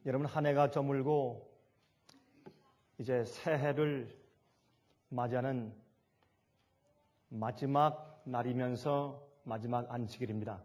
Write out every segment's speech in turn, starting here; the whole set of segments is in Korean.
여러분, 한 해가 저물고 이제 새해를 맞이하는 마지막 날이면서 마지막 안식일입니다.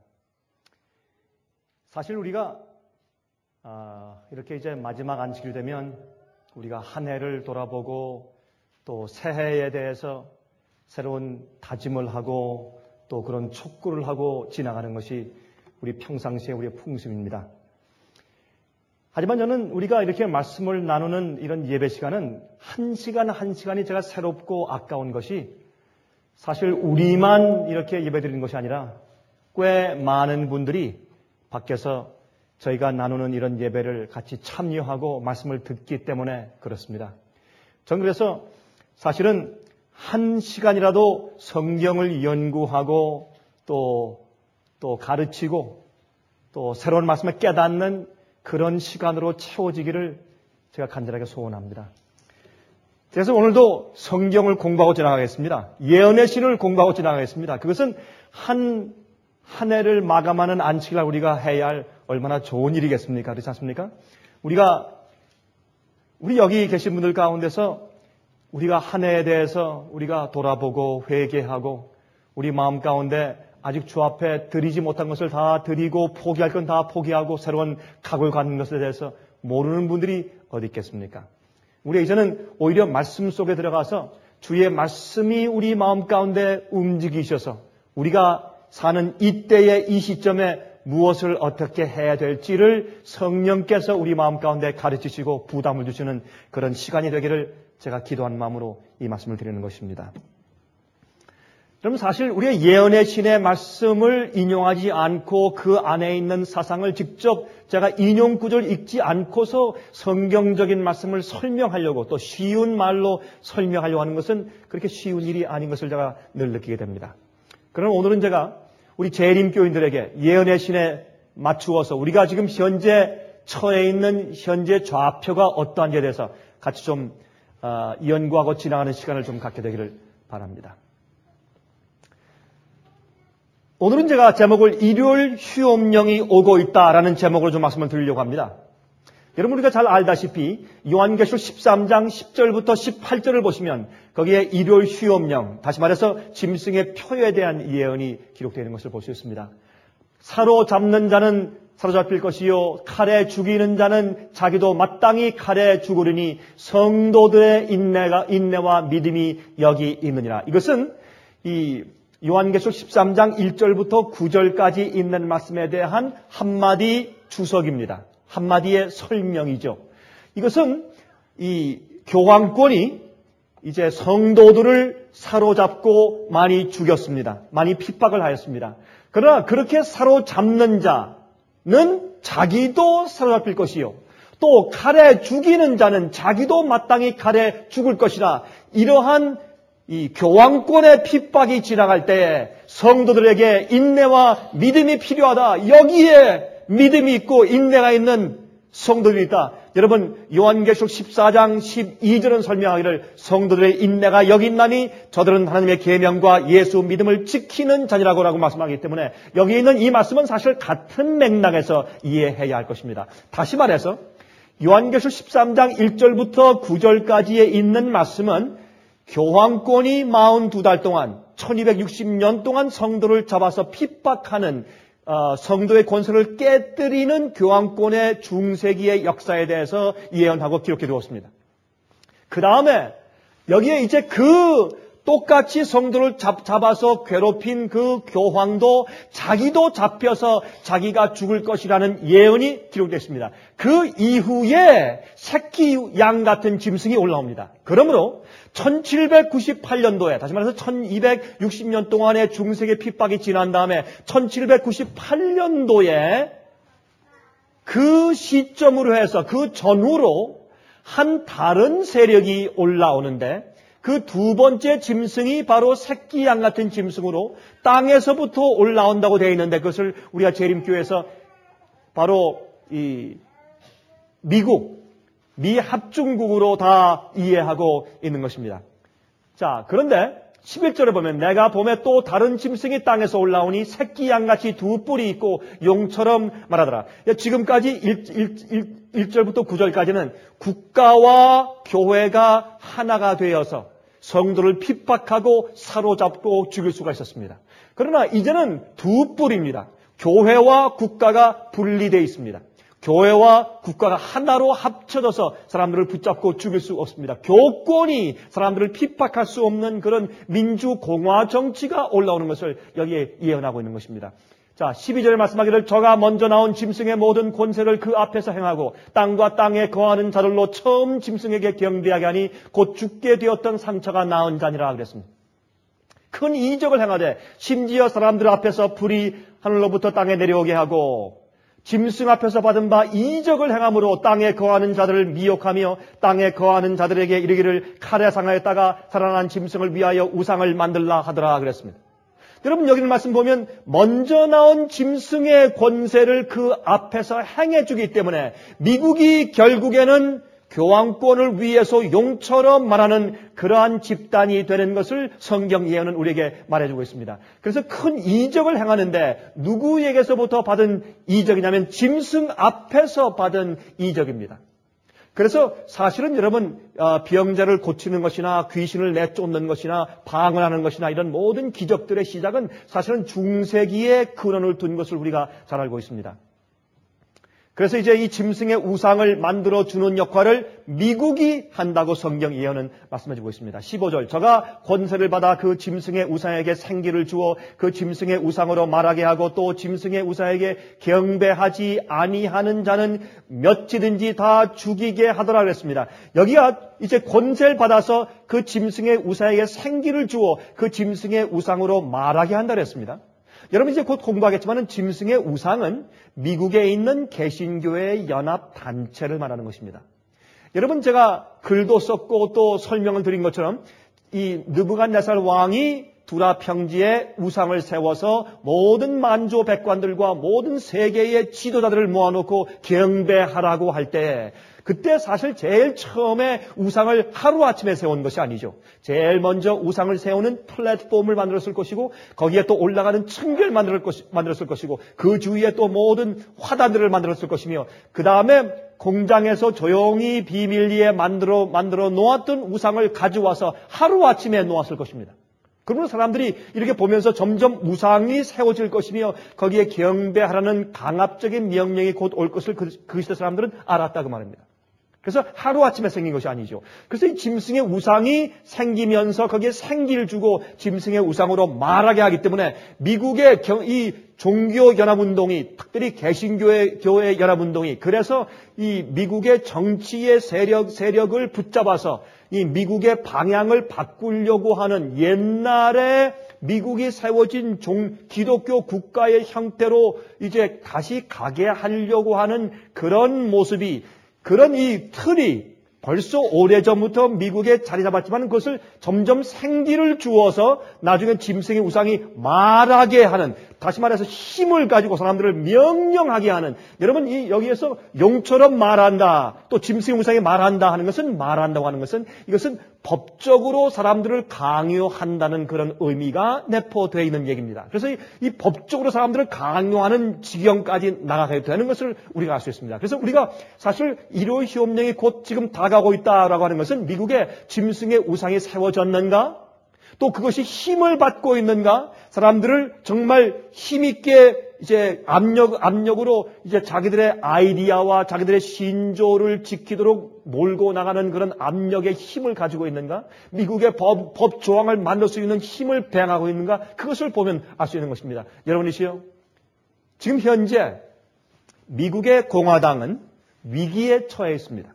사실 우리가 이렇게 이제 마지막 안식일 되면 우리가 한 해를 돌아보고 또 새해에 대해서 새로운 다짐을 하고 또 그런 촉구를 하고 지나가는 것이 우리 평상시에 우리의 풍습입니다. 하지만 저는 우리가 이렇게 말씀을 나누는 이런 예배 시간은 한 시간 한 시간이 제가 새롭고 아까운 것이 사실 우리만 이렇게 예배 드리는 것이 아니라 꽤 많은 분들이 밖에서 저희가 나누는 이런 예배를 같이 참여하고 말씀을 듣기 때문에 그렇습니다. 저는 그래서 사실은 한 시간이라도 성경을 연구하고 또 가르치고 또 새로운 말씀을 깨닫는 그런 시간으로 채워지기를 제가 간절하게 소원합니다. 그래서 오늘도 성경을 공부하고 지나가겠습니다. 예언의 신을 공부하고 지나가겠습니다. 그것은 한 해를 마감하는 안식일날 우리가 해야 할 얼마나 좋은 일이겠습니까? 그렇지 않습니까? 우리 여기 계신 분들 가운데서 우리가 한 해에 대해서 우리가 돌아보고 회개하고 우리 마음 가운데 아직 주 앞에 드리지 못한 것을 다 드리고 포기할 건 다 포기하고 새로운 각오를 갖는 것에 대해서 모르는 분들이 어디 있겠습니까? 우리 이제는 오히려 말씀 속에 들어가서 주의 말씀이 우리 마음 가운데 움직이셔서 우리가 사는 이때의 이 시점에 무엇을 어떻게 해야 될지를 성령께서 우리 마음 가운데 가르치시고 부담을 주시는 그런 시간이 되기를 제가 기도한 마음으로 이 말씀을 드리는 것입니다. 그럼 사실 우리의 예언의 신의 말씀을 인용하지 않고 그 안에 있는 사상을 직접 제가 인용 구절을 읽지 않고서 성경적인 말씀을 설명하려고 또 쉬운 말로 설명하려고 하는 것은 그렇게 쉬운 일이 아닌 것을 제가 늘 느끼게 됩니다. 그러나 오늘은 제가 우리 재림교인들에게 예언의 신에 맞추어서 우리가 지금 현재 처해 있는 현재 좌표가 어떠한지에 대해서 같이 좀 연구하고 지나가는 시간을 좀 갖게 되기를 바랍니다. 오늘은 제가 제목을 일요일 휴업령이 오고 있다라는 제목으로 좀 말씀을 드리려고 합니다. 여러분 우리가 잘 알다시피 요한계시록 13장 10절부터 18절을 보시면 거기에 일요일 휴업령, 다시 말해서 짐승의 표에 대한 예언이 기록되어 있는 것을 볼 수 있습니다. 사로잡는 자는 사로잡힐 것이요 칼에 죽이는 자는 자기도 마땅히 칼에 죽으리니 성도들의 인내와 믿음이 여기 있느니라. 이것은 이 요한계시록 13장 1절부터 9절까지 있는 말씀에 대한 한마디 주석입니다. 한마디의 설명이죠. 이것은 이 교황권이 이제 성도들을 사로잡고 많이 죽였습니다. 많이 핍박을 하였습니다. 그러나 그렇게 사로잡는 자는 자기도 사로잡힐 것이요. 또 칼에 죽이는 자는 자기도 마땅히 칼에 죽을 것이라. 이러한 이 교황권의 핍박이 지나갈 때에 성도들에게 인내와 믿음이 필요하다. 여기에 믿음이 있고 인내가 있는 성도들이 있다. 여러분 요한계시록 14장 12절은 설명하기를 성도들의 인내가 여기 있나니 저들은 하나님의 계명과 예수 믿음을 지키는 자니라고 말씀하기 때문에 여기 있는 이 말씀은 사실 같은 맥락에서 이해해야 할 것입니다. 다시 말해서 요한계시록 13장 1절부터 9절까지에 있는 말씀은 교황권이 42달 동안 1260년 동안 성도를 잡아서 핍박하는 성도의 권세를 깨뜨리는 교황권의 중세기의 역사에 대해서 예언하고 기록해 두었습니다. 그 다음에 여기에 이제 똑같이 성도를 잡아서 괴롭힌 그 교황도 자기도 잡혀서 자기가 죽을 것이라는 예언이 기록됐습니다. 그 이후에 새끼 양 같은 짐승이 올라옵니다. 그러므로 1798년도에 다시 말해서 1260년 동안의 중세기 핍박이 지난 다음에 1798년도에 그 시점으로 해서 그 전후로 한 다른 세력이 올라오는데 그 두 번째 짐승이 바로 새끼 양 같은 짐승으로 땅에서부터 올라온다고 되어 있는데 그것을 우리가 재림교회에서 바로 이 미 합중국으로 다 이해하고 있는 것입니다. 자, 그런데 11절에 보면 내가 봄에 또 다른 짐승이 땅에서 올라오니 새끼 양같이 두 뿔이 있고 용처럼 말하더라. 지금까지 1절부터 9절까지는 국가와 교회가 하나가 되어서 성도를 핍박하고 사로잡고 죽일 수가 있었습니다. 그러나 이제는 두 뿔입니다. 교회와 국가가 분리되어 있습니다. 교회와 국가가 하나로 합쳐져서 사람들을 붙잡고 죽일 수 없습니다. 교권이 사람들을 핍박할 수 없는 그런 민주공화 정치가 올라오는 것을 여기에 예언하고 있는 것입니다. 자, 12절 말씀하기를 저가 먼저 나온 짐승의 모든 권세를 그 앞에서 행하고 땅과 땅에 거하는 자들로 처음 짐승에게 경배하게 하니 곧 죽게 되었던 상처가 나은 자니라 그랬습니다. 큰 이적을 행하되 심지어 사람들 앞에서 불이 하늘로부터 땅에 내려오게 하고 짐승 앞에서 받은 바 이적을 행함으로 땅에 거하는 자들을 미혹하며 땅에 거하는 자들에게 이르기를 칼에 상하였다가 살아난 짐승을 위하여 우상을 만들라 하더라 그랬습니다. 여러분 여기 말씀 보면 먼저 나온 짐승의 권세를 그 앞에서 행해주기 때문에 미국이 결국에는 교황권을 위해서 용처럼 말하는 그러한 집단이 되는 것을 성경 예언은 우리에게 말해주고 있습니다. 그래서 큰 이적을 행하는데 누구에게서부터 받은 이적이냐면 짐승 앞에서 받은 이적입니다. 그래서 사실은 여러분 병자를 고치는 것이나 귀신을 내쫓는 것이나 방언하는 것이나 이런 모든 기적들의 시작은 사실은 중세기에 근원을 둔 것을 우리가 잘 알고 있습니다. 그래서 이제 이 짐승의 우상을 만들어주는 역할을 미국이 한다고 성경 예언은 말씀해주고 있습니다. 15절 저가 권세를 받아 그 짐승의 우상에게 생기를 주어 그 짐승의 우상으로 말하게 하고 또 짐승의 우상에게 경배하지 아니하는 자는 몇이든지 다 죽이게 하더라 그랬습니다. 여기가 이제 권세를 받아서 그 짐승의 우상에게 생기를 주어 그 짐승의 우상으로 말하게 한다 그랬습니다. 여러분 이제 곧 공부하겠지만 짐승의 우상은 미국에 있는 개신교의 연합단체를 말하는 것입니다. 여러분 제가 글도 썼고 또 설명을 드린 것처럼 이 느부갓네살 왕이 두라 평지에 우상을 세워서 모든 만조 백관들과 모든 세계의 지도자들을 모아놓고 경배하라고 할 때 그때 사실 제일 처음에 우상을 하루아침에 세운 것이 아니죠. 제일 먼저 우상을 세우는 플랫폼을 만들었을 것이고 거기에 또 올라가는 층계를 만들었을 것이고 그 주위에 또 모든 화단들을 만들었을 것이며 그 다음에 공장에서 조용히 비밀리에 만들어 놓았던 우상을 가져와서 하루아침에 놓았을 것입니다. 그러면 사람들이 이렇게 보면서 점점 우상이 세워질 것이며 거기에 경배하라는 강압적인 명령이 곧 올 것을 그 시대 사람들은 알았다고 말합니다. 그래서 하루아침에 생긴 것이 아니죠. 그래서 이 짐승의 우상이 생기면서 거기에 생기를 주고 짐승의 우상으로 말하게 하기 때문에 미국의 이 종교연합운동이 특별히 개신교의 연합운동이 그래서 이 미국의 정치의 세력을 붙잡아서 이 미국의 방향을 바꾸려고 하는 옛날에 미국이 세워진 기독교 국가의 형태로 이제 다시 가게 하려고 하는 그런 모습이 그런 이 틀이 벌써 오래전부터 미국에 자리 잡았지만 그것을 점점 생기를 주어서 나중에 짐승의 우상이 말하게 하는 다시 말해서 힘을 가지고 사람들을 명령하게 하는 여러분 여기에서 용처럼 말한다 또 짐승의 우상이 말한다 하는 것은 말한다고 하는 것은 이것은 법적으로 사람들을 강요한다는 그런 의미가 내포되어 있는 얘기입니다. 그래서 이 법적으로 사람들을 강요하는 지경까지 나가게 되는 것을 우리가 알 수 있습니다. 그래서 우리가 사실 일요휴업령이 곧 지금 다가오고 있다라고 하는 것은 미국에 짐승의 우상이 세워졌는가? 또 그것이 힘을 받고 있는가? 사람들을 정말 힘있게 이제 압력으로 이제 자기들의 아이디어와 자기들의 신조를 지키도록 몰고 나가는 그런 압력의 힘을 가지고 있는가? 미국의 법 조항을 만들 수 있는 힘을 배양하고 있는가? 그것을 보면 알 수 있는 것입니다. 여러분이시요. 지금 현재 미국의 공화당은 위기에 처해 있습니다.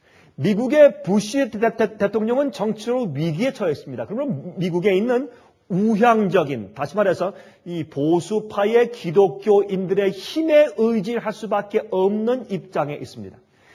미국의 부시 대통령은 정치로 위기에 처해 있습니다. 그러면 미국에 있는 우향적인, 다시 말해서 이 보수파의 기독교인들의 힘에 의지할 수밖에 없는 입장에 있습니다.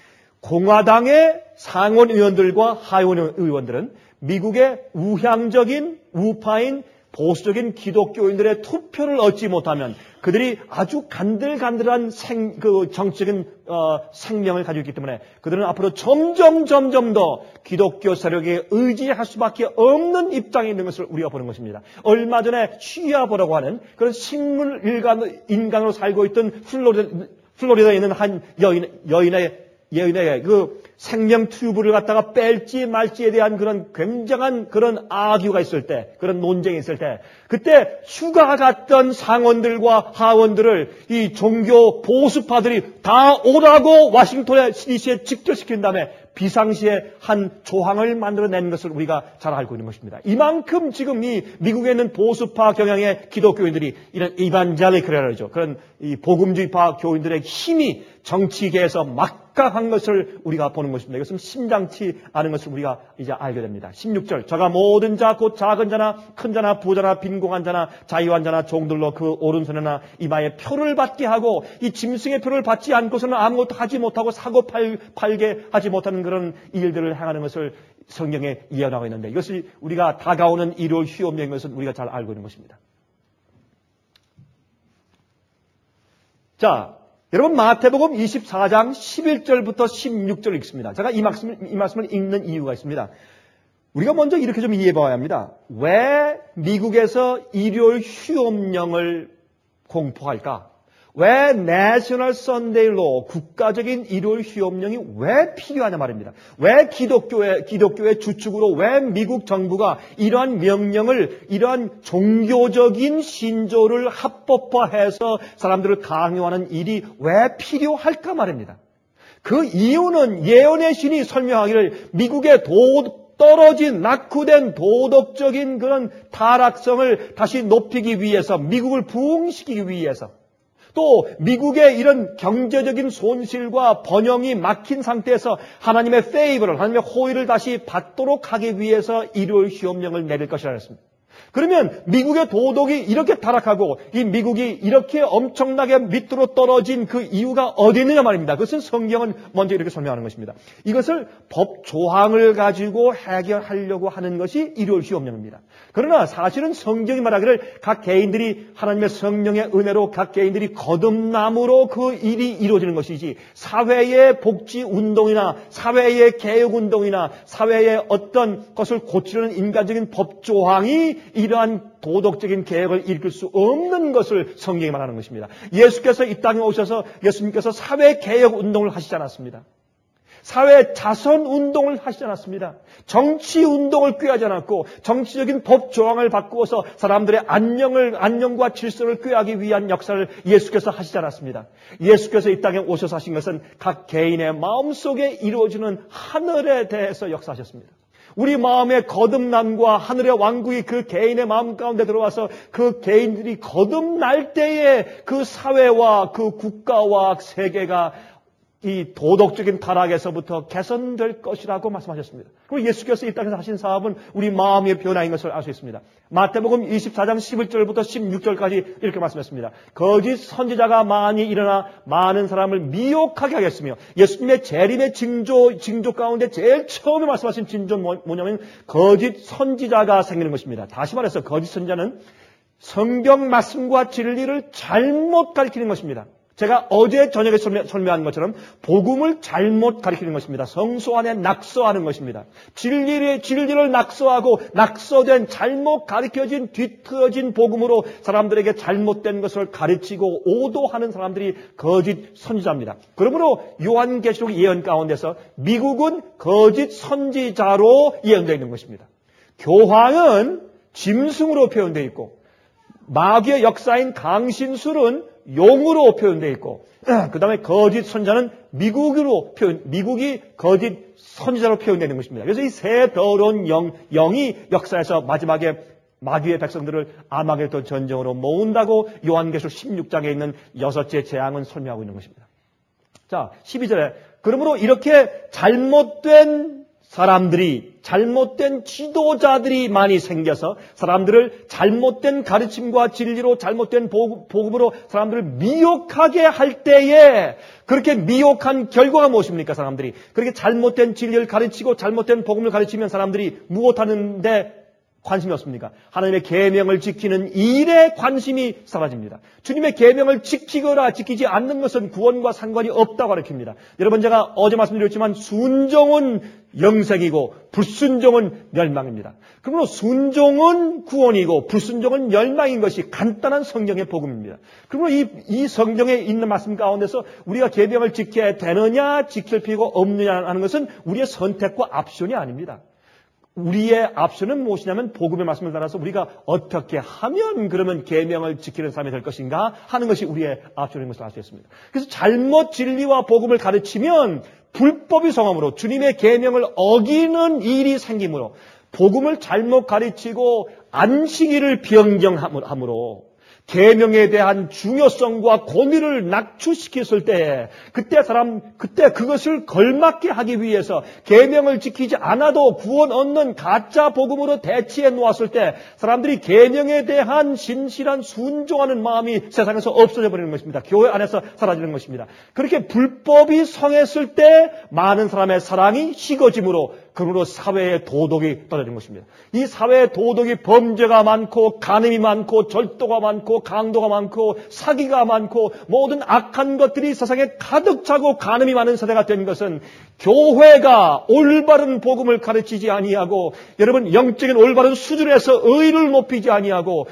공화당의 상원 의원들과 하원 의원들은 미국의 우향적인 우파인 보수적인 기독교인들의 투표를 얻지 못하면 그들이 아주 간들간들한 정치적인 생명을 가지고 있기 때문에 그들은 앞으로 점점 더 기독교 세력에 의지할 수밖에 없는 입장에 있는 것을 우리가 보는 것입니다. 얼마 전에 쉬아보라고 하는 그런 식물 인간으로 살고 있던 플로리다에 있는 한 여인의 예언의 그 생명 튜브를 갖다가 뺄지 말지에 대한 그런 굉장한 그런 아규가 있을 때, 그런 논쟁이 있을 때, 그때 휴가 갔던 상원들과 하원들을 이 종교 보수파들이 다 오라고 워싱턴의 CDC에 직접 시킨 다음에 비상시에 한 조항을 만들어낸 것을 우리가 잘 알고 있는 것입니다. 이만큼 지금 이 미국에 있는 보수파 경향의 기독교인들이 이런 이반젤리컬이라죠. 그런 이 복음주의파 교인들의 힘이 정치계에서 막강한 것을 우리가 보는 것입니다. 이것은 심상치 않은 것을 우리가 이제 알게 됩니다. 16절, 저가 모든 자 곧 작은 자나 큰 자나 부자나 빈공한 자나 자유한 자나 종들로 그 오른손이나 이마에 표를 받게 하고 이 짐승의 표를 받지 않고서는 아무것도 하지 못하고 사고 팔게 하지 못하는 그런 일들을 행하는 것을 성경에 예언하고 있는데, 이것이 우리가 다가오는 일요일 휴업령인 것은 우리가 잘 알고 있는 것입니다. 자, 여러분 마태복음 24장 11절부터 16절 읽습니다. 제가 이 말씀을 읽는 이유가 있습니다. 우리가 먼저 이렇게 좀 이해해 봐야 합니다. 왜 미국에서 일요일 휴업령을 공포할까? 왜 내셔널 선데이로 국가적인 일요일 휴업령이 왜 필요하냐 말입니다. 왜 기독교의 주축으로 왜 미국 정부가 이러한 명령을, 이러한 종교적인 신조를 합법화해서 사람들을 강요하는 일이 왜 필요할까 말입니다. 그 이유는 예언의 신이 설명하기를 미국의 떨어진 낙후된 도덕적인 그런 타락성을 다시 높이기 위해서, 미국을 부흥시키기 위해서, 또 미국의 이런 경제적인 손실과 번영이 막힌 상태에서 하나님의 페이버를, 하나님의 호의를 다시 받도록 하기 위해서 일요일 휴업령을 내릴 것이라 했습니다. 그러면 미국의 도덕이 이렇게 타락하고 이 미국이 이렇게 엄청나게 밑으로 떨어진 그 이유가 어디 있느냐 말입니다. 그것은 성경은 먼저 이렇게 설명하는 것입니다. 이것을 법 조항을 가지고 해결하려고 하는 것이 일요일 휴업령입니다. 그러나 사실은 성경이 말하기를 각 개인들이 하나님의 성령의 은혜로 각 개인들이 거듭남으로 그 일이 이루어지는 것이지, 사회의 복지 운동이나 사회의 개혁 운동이나 사회의 어떤 것을 고치려는 인간적인 법 조항이 이러한 도덕적인 계획을 이끌 수 없는 것을 성경이 말하는 것입니다. 예수께서 이 땅에 오셔서 예수님께서 사회 개혁 운동을 하시지 않았습니다. 사회 자선 운동을 하시지 않았습니다. 정치 운동을 꾀하지 않았고 정치적인 법 조항을 바꾸어서 사람들의 안녕과 질서를 꾀하기 위한 역사를 예수께서 하시지 않았습니다. 예수께서 이 땅에 오셔서 하신 것은 각 개인의 마음속에 이루어지는 하늘에 대해서 역사하셨습니다. 우리 마음의 거듭남과 하늘의 왕국이 그 개인의 마음 가운데 들어와서 그 개인들이 거듭날 때에 그 사회와 그 국가와 세계가 이 도덕적인 타락에서부터 개선될 것이라고 말씀하셨습니다. 그리고 예수께서 이 땅에서 하신 사업은 우리 마음의 변화인 것을 알 수 있습니다. 마태복음 24장 11절부터 16절까지 이렇게 말씀했습니다. 거짓 선지자가 많이 일어나 많은 사람을 미혹하게 하겠으며, 예수님의 재림의 징조 가운데 제일 처음에 말씀하신 징조는 뭐냐면 거짓 선지자가 생기는 것입니다. 다시 말해서 거짓 선지자는 성경 말씀과 진리를 잘못 가르치는 것입니다. 제가 어제 저녁에 설명한 것처럼 복음을 잘못 가르치는 것입니다. 성소 안에 낙서하는 것입니다. 진리를 낙서하고 낙서된 잘못 가르쳐진 뒤틀어진 복음으로 사람들에게 잘못된 것을 가르치고 오도하는 사람들이 거짓 선지자입니다. 그러므로 요한계시록 예언 가운데서 미국은 거짓 선지자로 예언되어 있는 것입니다. 교황은 짐승으로 표현되어 있고 마귀의 역사인 강신술은 용으로 표현되어 있고, 그 다음에 거짓 선지자는 미국이 거짓 선지자로 표현되는 것입니다. 그래서 이 세 더러운 영이 역사에서 마지막에 마귀의 백성들을 아마겟돈 전쟁으로 모은다고 요한계시록 16장에 있는 6째 재앙은 설명하고 있는 것입니다. 자, 12절에 그러므로 이렇게 잘못된 지도자들이 많이 생겨서 사람들을 잘못된 가르침과 진리로 잘못된 복음으로 사람들을 미혹하게 할 때에, 그렇게 미혹한 결과가 무엇입니까? 사람들이 그렇게 잘못된 진리를 가르치고 잘못된 복음을 가르치면 사람들이 무엇하는데 관심이 없습니까? 하나님의 계명을 지키는 일에 관심이 사라집니다. 주님의 계명을 지키거나 지키지 않는 것은 구원과 상관이 없다고 가르칩니다. 여러분, 제가 어제 말씀드렸지만 순종은 영생이고 불순종은 멸망입니다. 그러므로 순종은 구원이고 불순종은 멸망인 것이 간단한 성경의 복음입니다. 그러므로 이 성경에 있는 말씀 가운데서 우리가 계명을 지켜야 되느냐 지킬 필요가 없느냐 하는 것은 우리의 선택과 옵션이 아닙니다. 우리의 옵션은 무엇이냐면 복음의 말씀을 따라서 우리가 어떻게 하면 그러면 계명을 지키는 삶이 될 것인가 하는 것이 우리의 옵션인 것을 알 수 있습니다. 그래서 잘못 진리와 복음을 가르치면 불법이 성함으로 주님의 계명을 어기는 일이 생기므로 복음을 잘못 가르치고 안식일을 변경함으로 계명에 대한 중요성과 권위를 낙추시켰을 때에 그때 그것을 걸맞게 하기 위해서 계명을 지키지 않아도 구원 얻는 가짜 복음으로 대치해 놓았을 때 사람들이 계명에 대한 진실한 순종하는 마음이 세상에서 없어져 버리는 것입니다. 교회 안에서 사라지는 것입니다. 그렇게 불법이 성했을 때 많은 사람의 사랑이 식어짐으로 그러므로 사회의 도덕이 떨어지는 것입니다. 이 사회의 도덕이 범죄가 많고 간음이 많고 절도가 많고 강도가 많고 사기가 많고 모든 악한 것들이 세상에 가득 차고 간음이 많은 세대가 된 것은 교회가 올바른 복음을 가르치지 아니하고 여러분 영적인 올바른 수준에서 의를 높이지 아니하고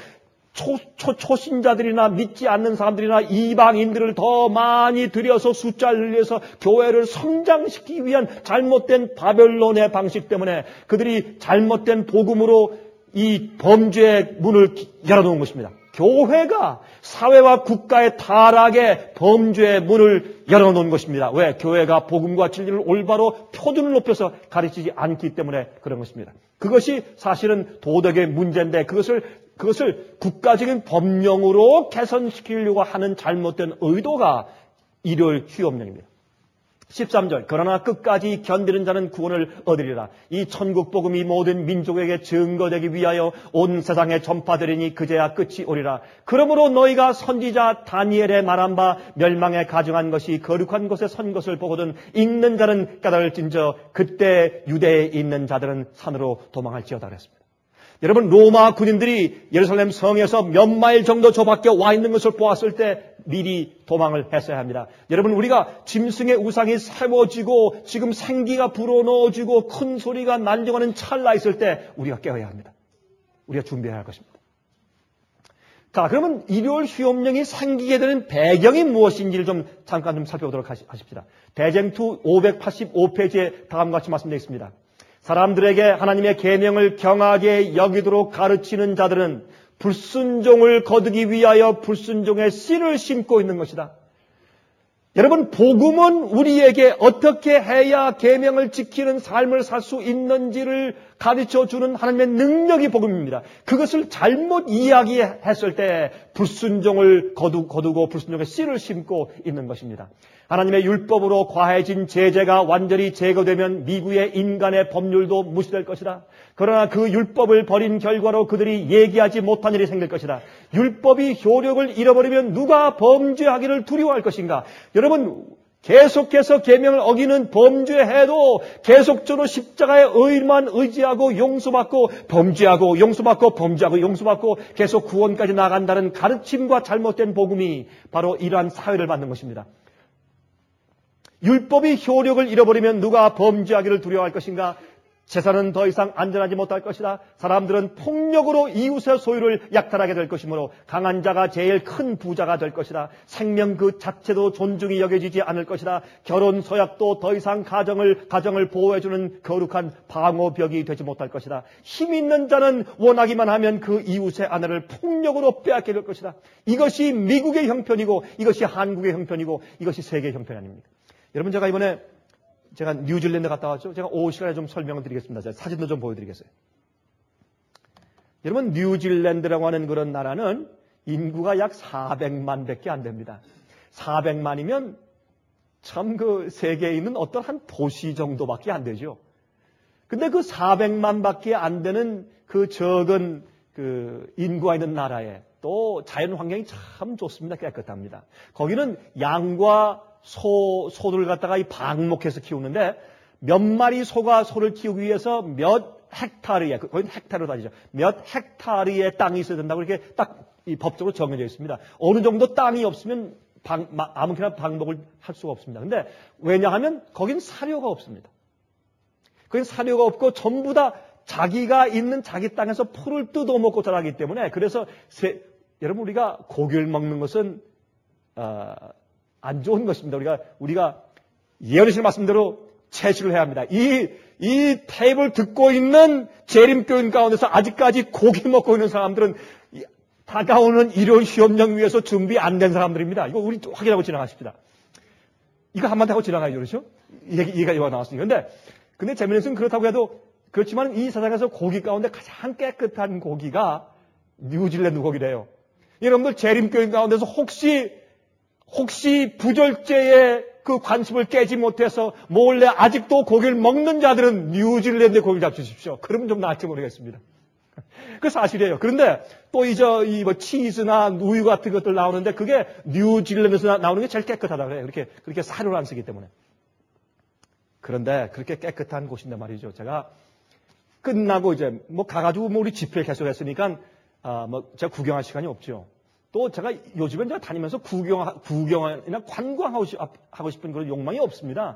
초신자들이나 믿지 않는 사람들이나 이방인들을 더 많이 들여서 숫자를 늘려서 교회를 성장시키기 위한 잘못된 바벨론의 방식 때문에 그들이 잘못된 복음으로 이 범죄의 문을 열어놓은 것입니다. 교회가 사회와 국가의 타락에 범죄의 문을 열어놓은 것입니다. 왜? 교회가 복음과 진리를 올바로 표준을 높여서 가르치지 않기 때문에 그런 것입니다. 그것이 사실은 도덕의 문제인데 그것을 국가적인 법령으로 개선시키려고 하는 잘못된 의도가 일요일 휴업령입니다. 13절 그러나 끝까지 견디는 자는 구원을 얻으리라. 이 천국 복음이 모든 민족에게 증거되기 위하여 온 세상에 전파되리니 그제야 끝이 오리라. 그러므로 너희가 선지자 다니엘의 말한 바 멸망에 가증한 것이 거룩한 곳에 선 것을 보거든 읽는 자는 깨달을진저 그때 유대에 있는 자들은 산으로 도망할지어다 그랬습니다. 여러분 로마 군인들이 예루살렘 성에서 몇 마일 정도 저 밖에 와 있는 것을 보았을 때 미리 도망을 했어야 합니다. 여러분 우리가 짐승의 우상이 세워지고 지금 생기가 불어넣어지고 큰 소리가 난정하는 찰나 있을 때 우리가 깨어야 합니다. 우리가 준비해야 할 것입니다. 자, 그러면 일요일 휴업령이 생기게 되는 배경이 무엇인지를 잠깐 좀 살펴보도록 하십시다. 대쟁투 585페이지에 다음과 같이 말씀되어 있습니다. 사람들에게 하나님의 계명을 경하게 여기도록 가르치는 자들은 불순종을 거두기 위하여 불순종의 씨를 심고 있는 것이다. 여러분 복음은 우리에게 어떻게 해야 계명을 지키는 삶을 살 수 있는지를 가르쳐주는 하나님의 능력이 복음입니다. 그것을 잘못 이야기했을 때 불순종을 거두고 불순종의 씨를 심고 있는 것입니다. 하나님의 율법으로 과해진 제재가 완전히 제거되면 미국의 인간의 법률도 무시될 것이다. 그러나 그 율법을 버린 결과로 그들이 얘기하지 못한 일이 생길 것이다. 율법이 효력을 잃어버리면 누가 범죄하기를 두려워할 것인가? 여러분 계속해서 계명을 어기는 범죄해도 계속적으로 십자가의 의만 의지하고 용서받고 범죄하고 용서받고 범죄하고 용서받고 계속 구원까지 나간다는 가르침과 잘못된 복음이 바로 이러한 사회를 만든 것입니다. 율법이 효력을 잃어버리면 누가 범죄하기를 두려워할 것인가? 재산은 더 이상 안전하지 못할 것이다. 사람들은 폭력으로 이웃의 소유를 약탈하게 될 것이므로 강한 자가 제일 큰 부자가 될 것이다. 생명 그 자체도 존중이 여겨지지 않을 것이다. 결혼 서약도 더 이상 가정을 보호해주는 거룩한 방어벽이 되지 못할 것이다. 힘 있는 자는 원하기만 하면 그 이웃의 아내를 폭력으로 빼앗게 될 것이다. 이것이 미국의 형편이고 이것이 한국의 형편이고 이것이 세계의 형편이 아닙니까? 여러분 제가 뉴질랜드 갔다 왔죠. 제가 오후 시간에 좀 설명을 드리겠습니다. 제가 사진도 좀 보여드리겠어요. 여러분 뉴질랜드라고 하는 그런 나라는 인구가 약 400만 밖에 안 됩니다. 400만이면 참 그 세계에 있는 어떤 한 도시 정도밖에 안 되죠. 근데 그 400만 밖에 안 되는 그 적은 그 인구가 있는 나라에 또 자연 환경이 참 좋습니다. 깨끗합니다. 거기는 양과 소들을 갖다가 방목해서 키우는데 몇 마리 소가 소를 키우기 위해서 몇 헥타르에, 거긴 헥타르로 따지죠. 몇 헥타르의 땅이 있어야 된다고 이렇게 딱 이 법적으로 정해져 있습니다. 어느 정도 땅이 없으면 아무렇게나 방목을 할 수가 없습니다. 근데 왜냐하면 거긴 사료가 없습니다. 거긴 사료가 없고 전부 다 자기가 있는 자기 땅에서 풀을 뜯어먹고 자라기 때문에 그래서 여러분 우리가 고기를 먹는 것은 안 좋은 것입니다. 우리가 예언하신 말씀대로 채식을 해야 합니다. 이 테이블 듣고 있는 재림교인 가운데서 아직까지 고기 먹고 있는 사람들은 다가오는 일요일 시험령 위해서 준비 안 된 사람들입니다. 이거 우리 확인하고 지나가십시다. 이거 한번 하고 지나가야죠. 그렇죠? 얘기가 나왔으니까. 근데 재미있는 것은 그렇다고 해도 그렇지만 이 세상에서 고기 가운데 가장 깨끗한 고기가 뉴질랜드 고기래요. 여러분들 재림교인 가운데서 혹시 부절제의 그 관습을 깨지 못해서 몰래 아직도 고기를 먹는 자들은 뉴질랜드 고기를 잡수십시오. 그러면 좀 나을지 모르겠습니다. 그 사실이에요. 그런데 또 치즈나 우유 같은 것들 나오는데 그게 뉴질랜드에서 나오는 게 제일 깨끗하다 그래요. 그렇게 사료를 안 쓰기 때문에. 그런데 그렇게 깨끗한 곳인데 말이죠. 제가 끝나고 가가지고 우리 집회 계속 했으니까, 제가 구경할 시간이 없죠. 또 제가 요즘엔 제가 다니면서 구경이나 관광하고 싶은 그런 욕망이 없습니다.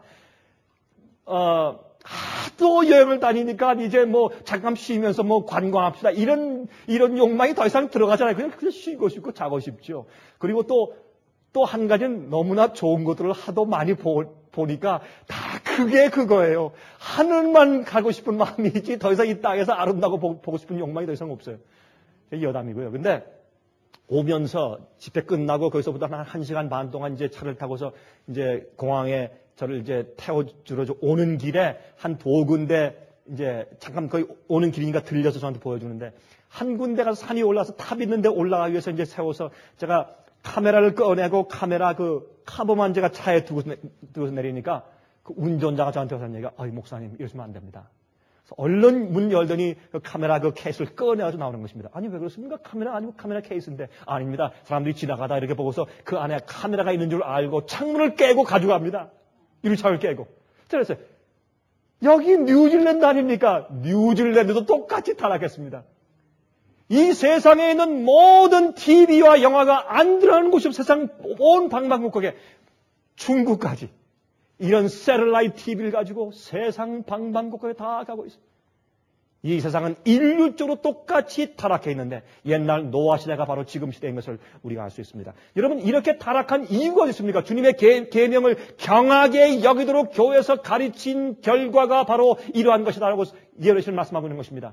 하도 여행을 다니니까 이제 잠깐 쉬면서 관광합시다. 이런 욕망이 더 이상 들어가잖아요. 그냥 쉬고 싶고 자고 싶죠. 그리고 또 한 가지는 너무나 좋은 것들을 하도 많이 보니까 다 그게 그거예요. 하늘만 가고 싶은 마음이지 더 이상 이 땅에서 아름다고 보고 싶은 욕망이 더 이상 없어요. 여담이고요. 근데 오면서 집회 끝나고 거기서부터 한 1시간 반 동안 이제 차를 타고서 이제 공항에 저를 이제 태워주러 오는 길에 한 2군데 이제 잠깐 거의 오는 길이니까 들려서 저한테 보여주는데 한 군데 가서 산이 올라서 탑 있는데 올라가기 위해서 이제 세워서 제가 카메라를 꺼내고 카메라 카보만 제가 차에 두고서 내리니까 그 운전자가 저한테 와서 얘기가 목사님 이러시면 안 됩니다. 그래서 얼른 문 열더니 그 카메라 케이스를 꺼내가지고 나오는 것입니다. 아니 왜 그렇습니까? 카메라 아니고 카메라 케이스인데. 아닙니다. 사람들이 지나가다 이렇게 보고서 그 안에 카메라가 있는 줄 알고 창문을 깨고 가져갑니다. 유리창을 깨고. 그래서 여기 뉴질랜드 아닙니까? 뉴질랜드도 똑같이 타락했습니다. 이 세상에 있는 모든 TV와 영화가 안 들어가는 곳이 세상 온 방방곡곡에 중국까지 이런 세τερ라이트 TV를 가지고 세상 방방곡곡에 다 가고 있습니다. 이 세상은 인류적으로 똑같이 타락해 있는데 옛날 노아 시대가 바로 지금 시대인 것을 우리가 알 수 있습니다. 여러분 이렇게 타락한 이유가 어디 있습니까? 주님의 계명을 경하게 여기도록 교회에서 가르친 결과가 바로 이러한 것이다라고 예언하시는 말씀하고 있는 것입니다.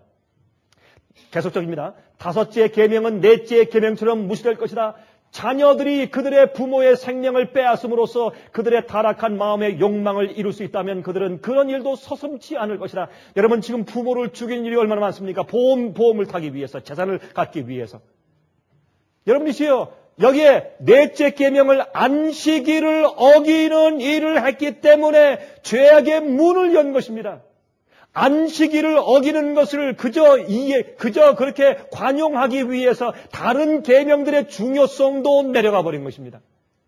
계속적입니다. 5째 계명은 4째 계명처럼 무시될 것이다. 자녀들이 그들의 부모의 생명을 빼앗음으로써 그들의 타락한 마음의 욕망을 이룰 수 있다면 그들은 그런 일도 서슴지 않을 것이다. 여러분 지금 부모를 죽인 일이 얼마나 많습니까? 보험을 타기 위해서, 재산을 갖기 위해서. 여러분이시여 여기에 4째 계명을 안식일을 어기는 일을 했기 때문에 죄악의 문을 연 것입니다. 안식일을 어기는 것을 그저 그렇게 관용하기 위해서 다른 계명들의 중요성도 내려가 버린 것입니다.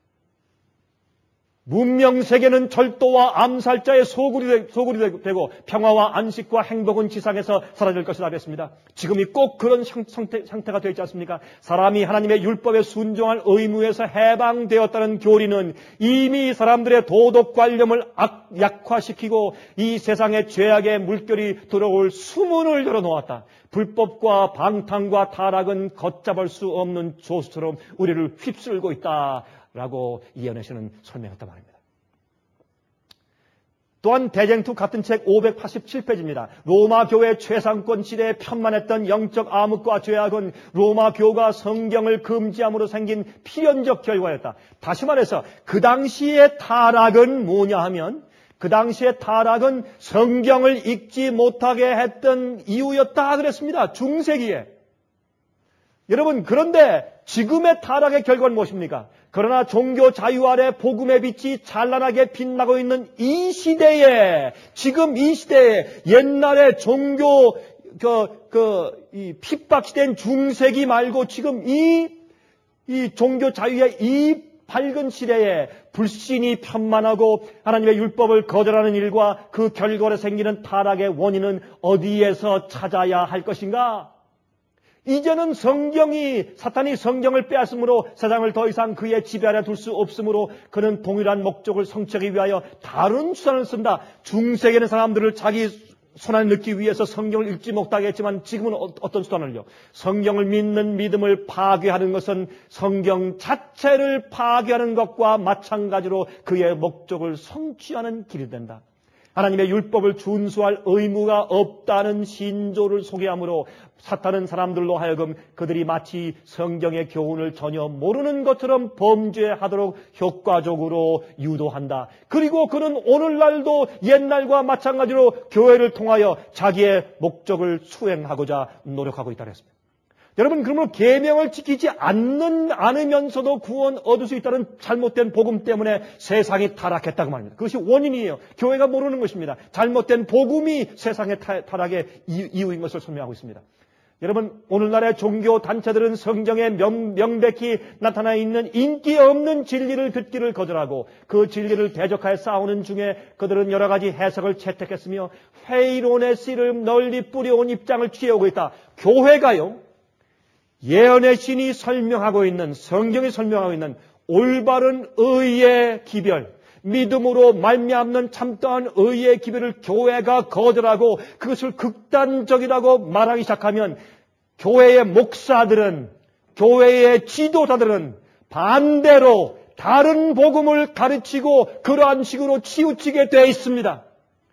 문명 세계는 절도와 암살자의 소굴이 되고 평화와 안식과 행복은 지상에서 사라질 것이라 그랬습니다. 지금이 꼭 그런 상태가 되어 있지 않습니까? 사람이 하나님의 율법에 순종할 의무에서 해방되었다는 교리는 이미 사람들의 도덕관념을 약화시키고 이 세상에 죄악의 물결이 들어올 수문을 열어놓았다. 불법과 방탕과 타락은 걷잡을 수 없는 조수처럼 우리를 휩쓸고 있다. 라고 이언에서는 설명했단 말입니다. 또한 대쟁투 같은 책 587페이지입니다. 로마 교회 최상권 시대에 편만했던 영적 암흑과 죄악은 로마 교가 성경을 금지함으로 생긴 필연적 결과였다. 다시 말해서 그 당시의 타락은 뭐냐 하면 그 당시의 타락은 성경을 읽지 못하게 했던 이유였다 그랬습니다. 중세기에. 여러분 그런데 지금의 타락의 결과는 무엇입니까? 그러나 종교 자유 아래 복음의 빛이 찬란하게 빛나고 있는 이 시대에, 지금 이 시대에 옛날에 종교 이 핍박시된 중세기 말고 지금 이 종교 자유의 이 밝은 시대에 불신이 편만하고 하나님의 율법을 거절하는 일과 그 결과로 생기는 타락의 원인은 어디에서 찾아야 할 것인가? 이제는 사탄이 성경을 빼앗음으로 세상을 더 이상 그의 지배 아래 둘 수 없으므로 그는 동일한 목적을 성취하기 위하여 다른 수단을 쓴다. 중세에는 사람들을 자기 손안에 넣기 위해서 성경을 읽지 못하게 했지만 지금은 어떤 수단을요? 성경을 믿는 믿음을 파괴하는 것은 성경 자체를 파괴하는 것과 마찬가지로 그의 목적을 성취하는 길이 된다. 하나님의 율법을 준수할 의무가 없다는 신조를 소개하므로 사탄은 사람들로 하여금 그들이 마치 성경의 교훈을 전혀 모르는 것처럼 범죄하도록 효과적으로 유도한다. 그리고 그는 오늘날도 옛날과 마찬가지로 교회를 통하여 자기의 목적을 수행하고자 노력하고 있다고 했습니다. 여러분, 그러므로 계명을 지키지 않으면서도 구원 얻을 수 있다는 잘못된 복음 때문에 세상이 타락했다고 말합니다. 그것이 원인이에요. 교회가 모르는 것입니다. 잘못된 복음이 세상의 타락의 이유인 것을 설명하고 있습니다. 여러분, 오늘날의 종교 단체들은 성경에 명백히 나타나 있는 인기 없는 진리를 듣기를 거절하고 그 진리를 대적하여 싸우는 중에 그들은 여러 가지 해석을 채택했으며 회의론의 씨를 널리 뿌려온 입장을 취해오고 있다. 교회가요, 예언의 신이 설명하고 있는, 성경이 설명하고 있는 올바른 의의 기별, 믿음으로 말미암는 참다운 의의 기별을 교회가 거절하고 그것을 극단적이라고 말하기 시작하면 교회의 목사들은, 교회의 지도자들은 반대로 다른 복음을 가르치고 그러한 식으로 치우치게 되어 있습니다.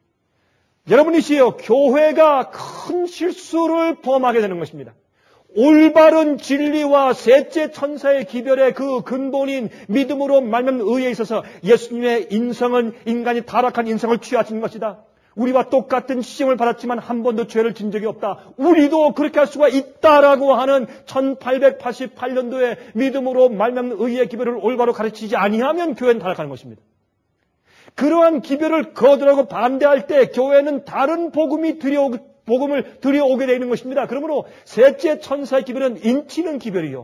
여러분이시여, 교회가 큰 실수를 범하게 되는 것입니다. 올바른 진리와 셋째 천사의 기별의 그 근본인 믿음으로 말미암는 의에 있어서 예수님의 인성은 인간이 타락한 인성을 취하신 것이다. 우리와 똑같은 시험을 받았지만 한 번도 죄를 진 적이 없다. 우리도 그렇게 할 수가 있다라고 하는 1888년도에 믿음으로 말미암는 의의 기별을 올바로 가르치지 아니하면 교회는 타락하는 것입니다. 그러한 기별을 거절하고 반대할 때 교회는 다른 복음을 들여오게 되는 것입니다. 그러므로 셋째 천사의 기별은 인치는 기별이요.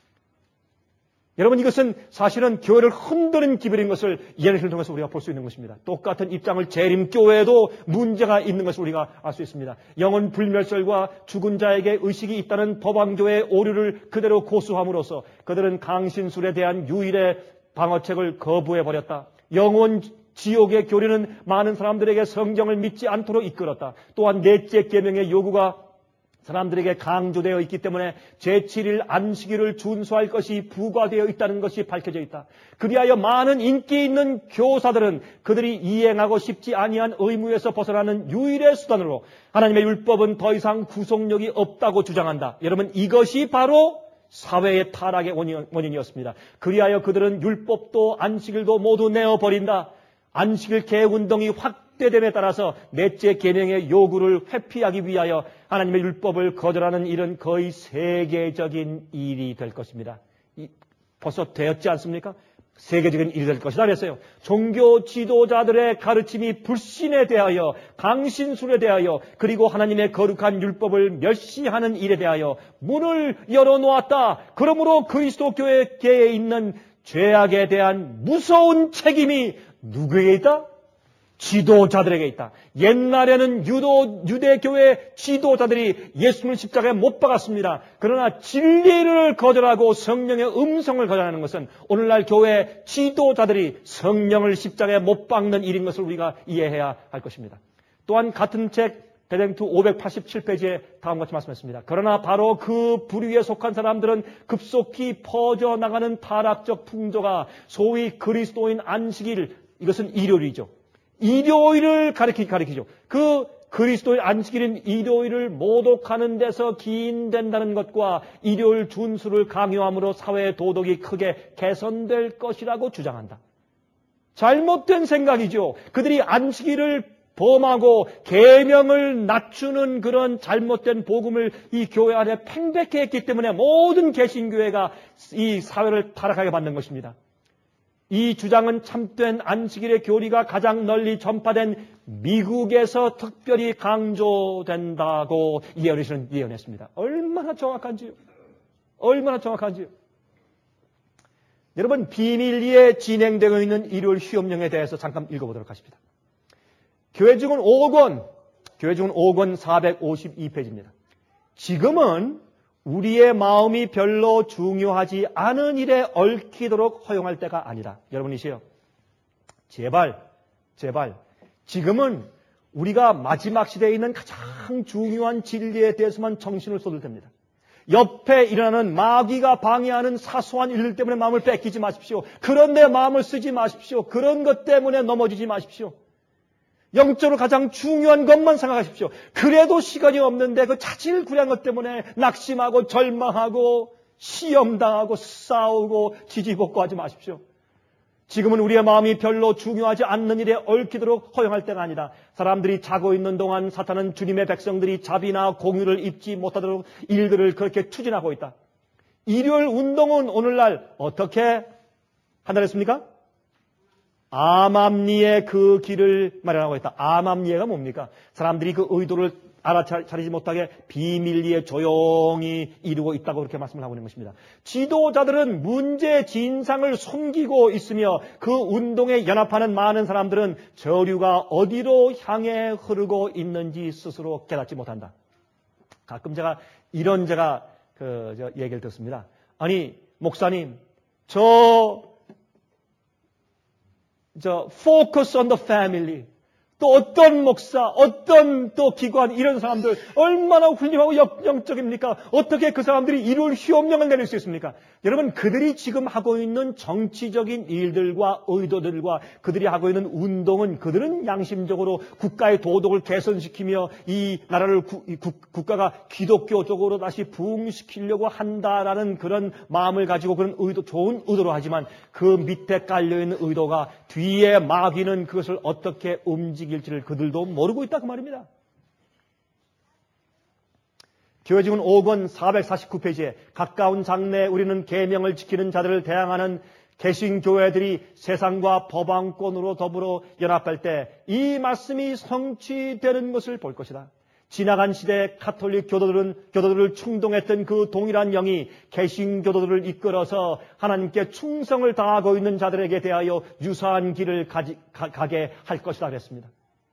여러분, 이것은 사실은 교회를 흔드는 기별인 것을 예언을 통해서 우리가 볼 수 있는 것입니다. 똑같은 입장을 재림교회에도 문제가 있는 것을 우리가 알 수 있습니다. 영혼 불멸설과 죽은 자에게 의식이 있다는 법왕교회의 오류를 그대로 고수함으로써 그들은 강신술에 대한 유일의 방어책을 거부해버렸다. 영혼 지옥의 교리는 많은 사람들에게 성경을 믿지 않도록 이끌었다. 또한 넷째 계명의 요구가 사람들에게 강조되어 있기 때문에 제7일 안식일을 준수할 것이 부과되어 있다는 것이 밝혀져 있다. 그리하여 많은 인기 있는 교사들은 그들이 이행하고 싶지 아니한 의무에서 벗어나는 유일의 수단으로 하나님의 율법은 더 이상 구속력이 없다고 주장한다. 여러분, 이것이 바로 사회의 타락의 원인이었습니다. 그리하여 그들은 율법도 안식일도 모두 내어버린다. 안식일 개혁운동이 확대됨에 따라서 넷째 계명의 요구를 회피하기 위하여 하나님의 율법을 거절하는 일은 거의 세계적인 일이 될 것입니다. 벌써 되었지 않습니까? 세계적인 일이 될 것이다 그랬어요. 종교 지도자들의 가르침이 불신에 대하여, 강신술에 대하여, 그리고 하나님의 거룩한 율법을 멸시하는 일에 대하여 문을 열어놓았다. 그러므로 그리스도 교회에 있는 죄악에 대한 무서운 책임이 누구에게 있다? 지도자들에게 있다. 옛날에는 유대교회 지도자들이 예수님을 십자가에 못 박았습니다. 그러나 진리를 거절하고 성령의 음성을 거절하는 것은 오늘날 교회 지도자들이 성령을 십자가에 못 박는 일인 것을 우리가 이해해야 할 것입니다. 또한 같은 책 대댕투 587페이지에 다음과 같이 말씀했습니다. 그러나 바로 그 부류에 속한 사람들은 급속히 퍼져나가는 타락적 풍조가 소위 그리스도인 안식일, 이것은 일요일이죠. 일요일을 가리키죠. 그 그리스도의 안식일인 일요일을 모독하는 데서 기인된다는 것과 일요일 준수를 강요함으로 사회의 도덕이 크게 개선될 것이라고 주장한다. 잘못된 생각이죠. 그들이 안식일을 범하고 계명을 낮추는 그런 잘못된 복음을 이 교회 안에 팽배케 했기 때문에 모든 개신교회가 이 사회를 타락하게 만든 것입니다. 이 주장은 참된 안식일의 교리가 가장 널리 전파된 미국에서 특별히 강조된다고 예언했습니다. 얼마나 정확한지요. 얼마나 정확한지요. 여러분, 비밀리에 진행되고 있는 일요일 휴업령에 대해서 잠깐 읽어보도록 하십니다. 교회증은 5권 452페이지입니다. 지금은 우리의 마음이 별로 중요하지 않은 일에 얽히도록 허용할 때가 아니다. 여러분이시여, 제발 지금은 우리가 마지막 시대에 있는 가장 중요한 진리에 대해서만 정신을 쏟을 때입니다. 옆에 일어나는 마귀가 방해하는 사소한 일들 때문에 마음을 뺏기지 마십시오. 그런데 마음을 쓰지 마십시오. 그런 것 때문에 넘어지지 마십시오. 영적으로 가장 중요한 것만 생각하십시오. 그래도 시간이 없는데 그 자질구레한 것 때문에 낙심하고 절망하고 시험당하고 싸우고 지지볶고 하지 마십시오. 지금은 우리의 마음이 별로 중요하지 않는 일에 얽히도록 허용할 때가 아니다. 사람들이 자고 있는 동안 사탄은 주님의 백성들이 자비나 공유를 입지 못하도록 일들을 그렇게 추진하고 있다. 일요일 운동은 오늘날 어떻게 한다랬습니까? 암암리의 그 길을 마련하고 있다. 암암리가 뭡니까? 사람들이 그 의도를 알아차리지 못하게 비밀리에 조용히 이루고 있다고 그렇게 말씀을 하고 있는 것입니다. 지도자들은 문제의 진상을 숨기고 있으며 그 운동에 연합하는 많은 사람들은 저류가 어디로 향해 흐르고 있는지 스스로 깨닫지 못한다. 가끔 제가 얘기를 듣습니다. 아니, 목사님, focus on the family. 또 어떤 목사, 어떤 또 기관, 이런 사람들 얼마나 훌륭하고 역영적입니까? 어떻게 그 사람들이 일요일 휴업령을 내릴 수 있습니까? 여러분, 그들이 지금 하고 있는 정치적인 일들과 의도들과 그들이 하고 있는 운동은 그들은 양심적으로 국가의 도덕을 개선시키며 이 나라를 국가가 기독교적으로 다시 부흥시키려고 한다라는 그런 마음을 가지고 그런 의도, 좋은 의도로 하지만 그 밑에 깔려있는 의도가 뒤에 마귀는 그것을 어떻게 움직일지를 그들도 모르고 있다 그 말입니다. 교회증은 5권 449페이지에 가까운 장래에 우리는 계명을 지키는 자들을 대항하는 개신교회들이 세상과 법왕권으로 더불어 연합할 때 이 말씀이 성취되는 것을 볼 것이다. 지나간 시대의 가톨릭 교도들을 충동했던 그 동일한 영이 개신교도들을 이끌어서 하나님께 충성을 다하고 있는 자들에게 대하여 유사한 길을 가게 할 것이다 그랬습니다.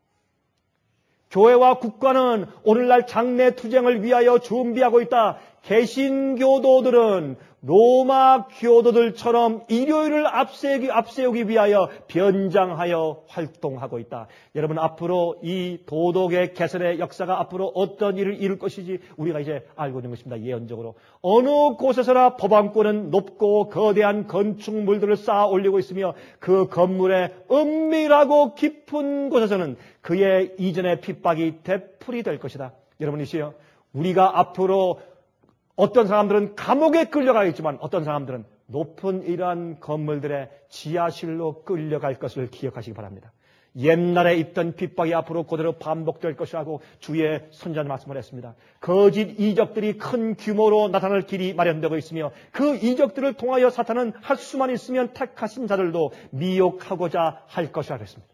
교회와 국가는 오늘날 장래 투쟁을 위하여 준비하고 있다. 개신교도들은 로마 교도들처럼 일요일을 앞세우기 위하여 변장하여 활동하고 있다. 여러분, 앞으로 이 도덕의 개선의 역사가 앞으로 어떤 일을 이룰 것인지 우리가 이제 알고 있는 것입니다. 예언적으로. 어느 곳에서나 법왕권은 높고 거대한 건축물들을 쌓아 올리고 있으며 그 건물의 은밀하고 깊은 곳에서는 그의 이전의 핍박이 되풀이 될 것이다. 여러분이시여, 우리가 앞으로 어떤 사람들은 감옥에 끌려가겠지만 어떤 사람들은 높은 이러한 건물들의 지하실로 끌려갈 것을 기억하시기 바랍니다. 옛날에 있던 핍박이 앞으로 그대로 반복될 것이라고 주의 선지자는 말씀을 했습니다. 거짓 이적들이 큰 규모로 나타날 길이 마련되고 있으며 그 이적들을 통하여 사탄은 할 수만 있으면 택하신 자들도 미혹하고자 할 것이라고 했습니다.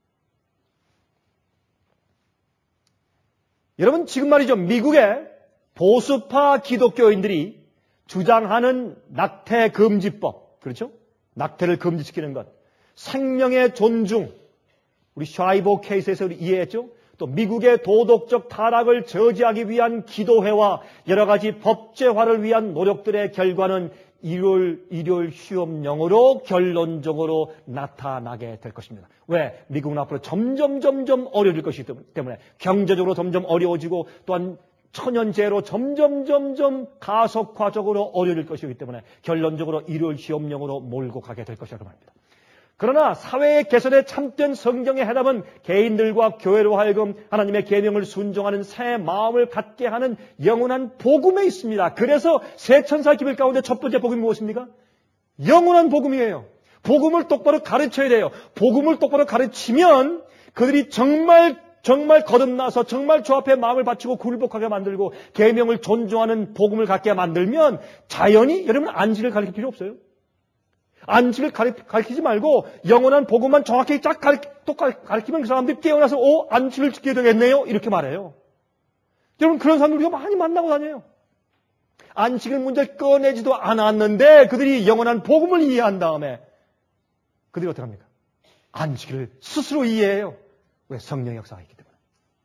여러분, 지금 말이죠. 미국의 보수파 기독교인들이 주장하는 낙태 금지법, 그렇죠? 낙태를 금지시키는 것, 생명의 존중, 우리 샤이보 케이스에서 우리 이해했죠? 또 미국의 도덕적 타락을 저지하기 위한 기도회와 여러 가지 법제화를 위한 노력들의 결과는 일요일 휴업령으로 결론적으로 나타나게 될 것입니다. 왜? 미국은 앞으로 점점 어려워질 것이기 때문에 경제적으로 점점 어려워지고 또한 천연재해로 점점 가속화적으로 어려질 것이기 때문에 결론적으로 일요일 휴업령으로 몰고 가게 될 것이라고 말합니다. 그러나 사회의 개선에 참된 성경의 해답은 개인들과 교회로 하여금 하나님의 계명을 순종하는 새 마음을 갖게 하는 영원한 복음에 있습니다. 그래서 새 천사 기별 가운데 첫 번째 복음이 무엇입니까? 영원한 복음이에요. 복음을 똑바로 가르쳐야 돼요. 복음을 똑바로 가르치면 그들이 정말 거듭나서 정말 주 앞에 마음을 바치고 굴복하게 만들고 계명을 존중하는 복음을 갖게 만들면 자연히 여러분 안식을 가르칠 필요 없어요. 안식을 가르치지 말고 영원한 복음만 정확히 쫙 가르치면 그 사람들이 깨어나서 안식을 지켜야 되겠네요 이렇게 말해요. 여러분, 그런 사람들 우리가 많이 만나고 다녀요. 안식일 문제를 꺼내지도 않았는데 그들이 영원한 복음을 이해한 다음에 그들이 어떻게 합니까? 안식일을 스스로 이해해요. 왜? 성령의 역사가 있기 때문에.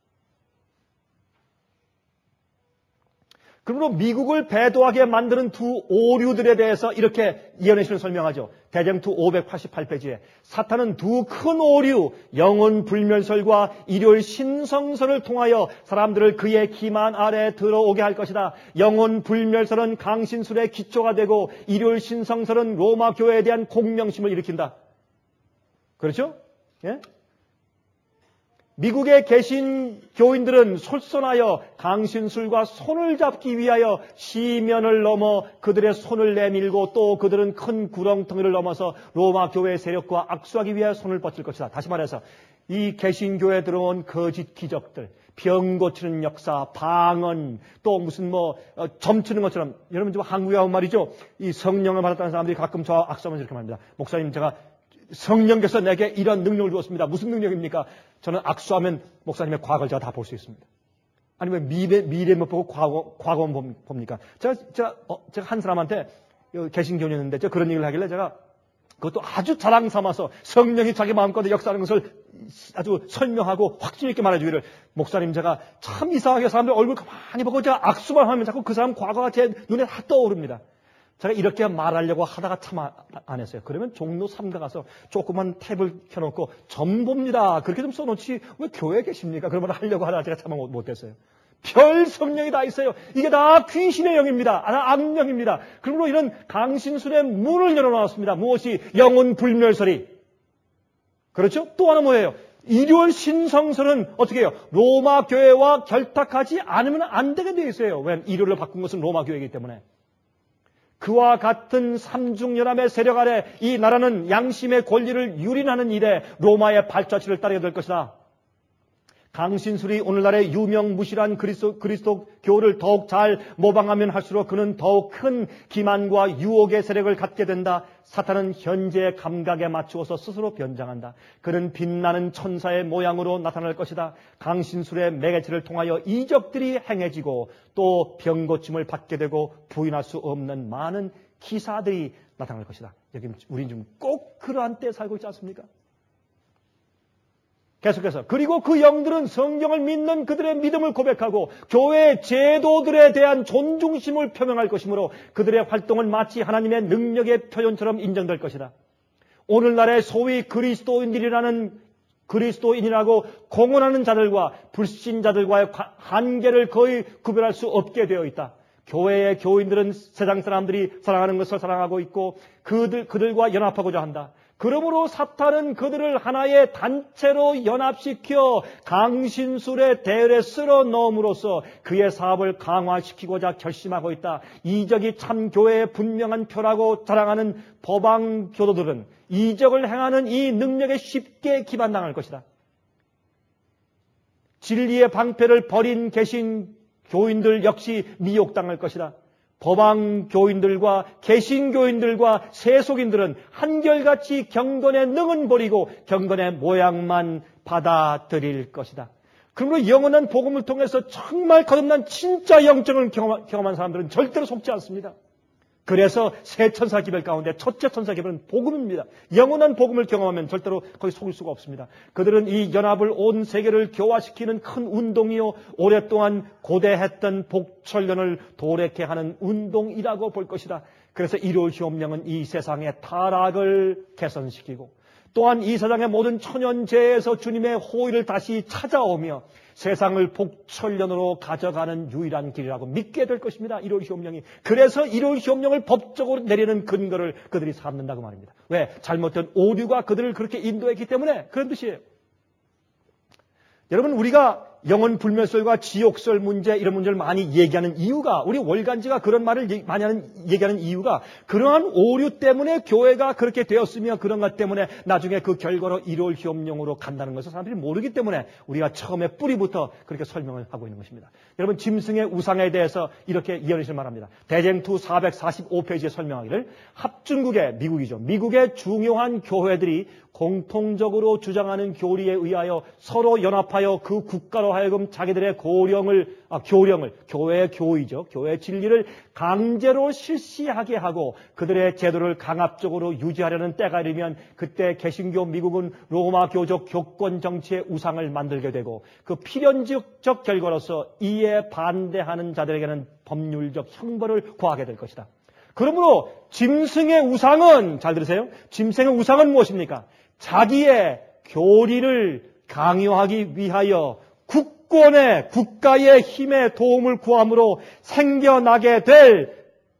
그러므로 미국을 배도하게 만드는 두 오류들에 대해서 이렇게 이현애 씨는 설명하죠. 대쟁투 588페이지에 사탄은 두 큰 오류, 영혼 불멸설과 일요일 신성설을 통하여 사람들을 그의 기만 아래 들어오게 할 것이다. 영혼 불멸설은 강신술의 기초가 되고 일요일 신성설은 로마 교회에 대한 공명심을 일으킨다. 그렇죠? 예? 미국에 계신 교인들은 솔선하여 강신술과 손을 잡기 위하여 시면을 넘어 그들의 손을 내밀고 또 그들은 큰 구렁텅이를 넘어서 로마 교회의 세력과 악수하기 위하여 손을 뻗칠 것이다. 다시 말해서 이 개신교에 들어온 거짓 기적들, 병 고치는 역사, 방언, 또 무슨 점치는 것처럼, 여러분 좀 한국에 하면 말이죠. 이 성령을 받았다는 사람들이 가끔 저와 악수하면서 이렇게 말합니다. 목사님, 제가 성령께서 내게 이런 능력을 주었습니다. 무슨 능력입니까? 저는 악수하면 목사님의 과거를 제가 다 볼 수 있습니다. 아니면 미래 못 보고 과거만 봅니까? 제가 한 사람한테 개신교인이었는데 그런 얘기를 하길래 제가 그것도 아주 자랑 삼아서 성령이 자기 마음가운데 역사하는 것을 아주 설명하고 확신 있게 말해주기를, 목사님, 제가 참 이상하게 사람들 얼굴 가만히 보고 제가 악수만 하면 자꾸 그 사람 과거가 제 눈에 다 떠오릅니다. 제가 이렇게 말하려고 하다가 참 안 했어요. 그러면 종로 3가 가서 조그만 탭을 켜놓고 점 봅니다. 그렇게 좀 써놓지 왜 교회에 계십니까? 그런 말 하려고 하다가 제가 참 못했어요. 별 성령이 다 있어요. 이게 다 귀신의 영입니다. 다 악령입니다. 그러므로 이런 강신술의 문을 열어놓았습니다. 무엇이? 영혼 불멸설이. 그렇죠? 또 하나 뭐예요? 일요일 신성설은 어떻게 해요? 로마 교회와 결탁하지 않으면 안 되게 되어 있어요. 왜? 일요일로 바꾼 것은 로마 교회이기 때문에. 그와 같은 삼중연합의 세력 아래 이 나라는 양심의 권리를 유린하는 일에 로마의 발자취를 따르게 될 것이다. 강신술이 오늘날의 유명무실한 그리스도교를 더욱 잘 모방하면 할수록 그는 더욱 큰 기만과 유혹의 세력을 갖게 된다. 사탄은 현재의 감각에 맞추어서 스스로 변장한다. 그는 빛나는 천사의 모양으로 나타날 것이다. 강신술의 매개체를 통하여 이적들이 행해지고 또 병고침을 받게 되고 부인할 수 없는 많은 기사들이 나타날 것이다. 여기 우리는 지금 꼭 그러한 때에 살고 있지 않습니까? 계속해서 그리고 그 영들은 성경을 믿는 그들의 믿음을 고백하고 교회의 제도들에 대한 존중심을 표명할 것이므로 그들의 활동은 마치 하나님의 능력의 표현처럼 인정될 것이다. 오늘날의 소위 그리스도인이라고 공언하는 자들과 불신자들과의 한계를 거의 구별할 수 없게 되어 있다. 교회의 교인들은 세상 사람들이 사랑하는 것을 사랑하고 있고 그들과 연합하고자 한다. 그러므로 사탄은 그들을 하나의 단체로 연합시켜 강신술의 대열에 쓸어 넣음으로써 그의 사업을 강화시키고자 결심하고 있다. 이적이 참 교회의 분명한 표라고 자랑하는 법왕 교도들은 이적을 행하는 이 능력에 쉽게 기반당할 것이다. 진리의 방패를 버린 개신 교인들 역시 미혹당할 것이다. 법왕 교인들과 개신교인들과 세속인들은 한결같이 경건의 능은 버리고 경건의 모양만 받아들일 것이다. 그러므로 영원한 복음을 통해서 정말 거듭난 진짜 영적을 경험한 사람들은 절대로 속지 않습니다. 그래서 새 천사 기별 가운데 첫째 천사 기별은 복음입니다. 영원한 복음을 경험하면 절대로 거기 속을 수가 없습니다. 그들은 이 연합을 온 세계를 교화시키는 큰 운동이요, 오랫동안 고대했던 복철련을 도래케 하는 운동이라고 볼 것이다. 그래서 일요일 시험령은 이 세상의 타락을 개선시키고 또한 이 세상의 모든 천연재해에서 주님의 호의를 다시 찾아오며 세상을 복철련으로 가져가는 유일한 길이라고 믿게 될 것입니다. 일요일 시험령이. 그래서 일요일 시험령을 법적으로 내리는 근거를 그들이 삼는다고 말입니다. 왜? 잘못된 오류가 그들을 그렇게 인도했기 때문에 그런 뜻이에요. 여러분, 우리가 영혼 불멸설과 지옥설 문제, 이런 문제를 많이 얘기하는 이유가, 우리 월간지가 그런 말을 많이 얘기하는 이유가 그러한 오류 때문에 교회가 그렇게 되었으며 그런 것 때문에 나중에 그 결과로 일요일 시험령으로 간다는 것을 사람들이 모르기 때문에 우리가 처음에 뿌리부터 그렇게 설명을 하고 있는 것입니다. 여러분, 짐승의 우상에 대해서 이렇게 이현희 씨는 말합니다. 대쟁투 445페이지에 설명하기를 합중국의, 미국의 중요한 교회들이 공통적으로 주장하는 교리에 의하여 서로 연합하여 그 국가로 사람들로 하여금 자기들의 교령을, 교회의 교의죠. 교회의 진리를 강제로 실시하게 하고 그들의 제도를 강압적으로 유지하려는 때가 이르면 그때 개신교 미국은 로마 교적 교권 정치의 우상을 만들게 되고 그 필연적 결과로서 이에 반대하는 자들에게는 법률적 형벌을 고하게 될 것이다. 그러므로 짐승의 우상은, 잘 들으세요. 짐승의 우상은 무엇입니까? 자기의 교리를 강요하기 위하여 국가의 힘의 도움을 구함으로 생겨나게 될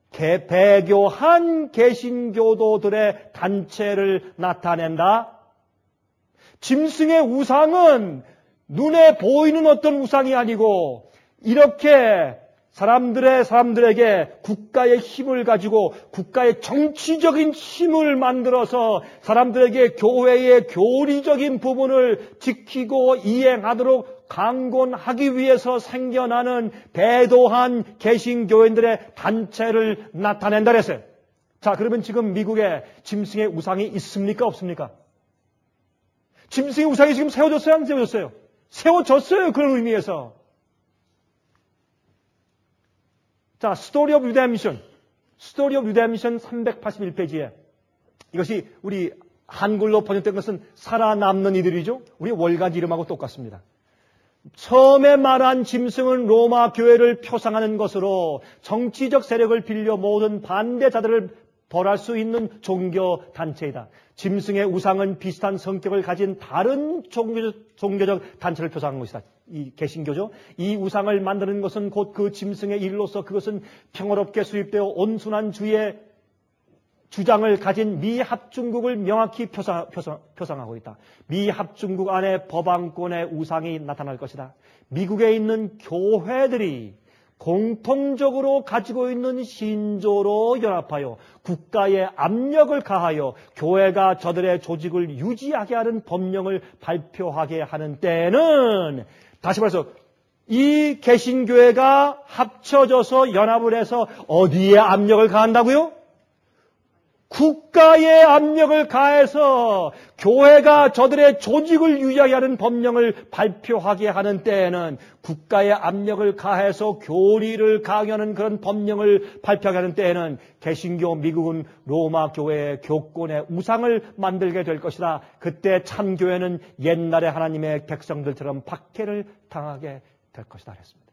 배교한 개신교도들의 단체를 나타낸다. 짐승의 우상은 눈에 보이는 어떤 우상이 아니고 이렇게 사람들에게 국가의 힘을 가지고 국가의 정치적인 힘을 만들어서 사람들에게 교회의 교리적인 부분을 지키고 이행하도록 강권하기 위해서 생겨나는 배도한 개신교인들의 단체를 나타낸다 그랬어요. 자, 그러면 지금 미국에 짐승의 우상이 있습니까? 없습니까? 짐승의 우상이 지금 세워졌어요? 안 세워졌어요? 세워졌어요. 그런 의미에서. 자, Story of Redemption 381페이지에 이것이 우리 한글로 번역된 것은 살아남는 이들이죠. 우리 월간 이름하고 똑같습니다. 처음에 말한 짐승은 로마 교회를 표상하는 것으로 정치적 세력을 빌려 모든 반대자들을 벌할 수 있는 종교 단체이다. 짐승의 우상은 비슷한 성격을 가진 다른 종교적 단체를 표상한 것이다. 이 개신교죠. 이 우상을 만드는 것은 곧 그 짐승의 일로서 그것은 평화롭게 수립되어 온순한 주의 주장을 가진 미합중국을 명확히 표상하고 있다. 미합중국 안에 법왕권의 우상이 나타날 것이다. 미국에 있는 교회들이 공통적으로 가지고 있는 신조로 연합하여 국가에 압력을 가하여 교회가 저들의 조직을 유지하게 하는 법령을 발표하게 하는 때에는 다시 말해서 이 개신교회가 합쳐져서 연합을 해서 어디에 압력을 가한다고요? 국가의 압력을 가해서 교회가 저들의 조직을 유지하게 하는 법령을 발표하게 하는 때에는 국가의 압력을 가해서 교리를 강요하는 그런 법령을 발표하게 하는 때에는 개신교 미국은 로마 교회의 교권의 우상을 만들게 될 것이다. 그때 참교회는 옛날의 하나님의 백성들처럼 박해를 당하게 될 것이다. 그랬습니다.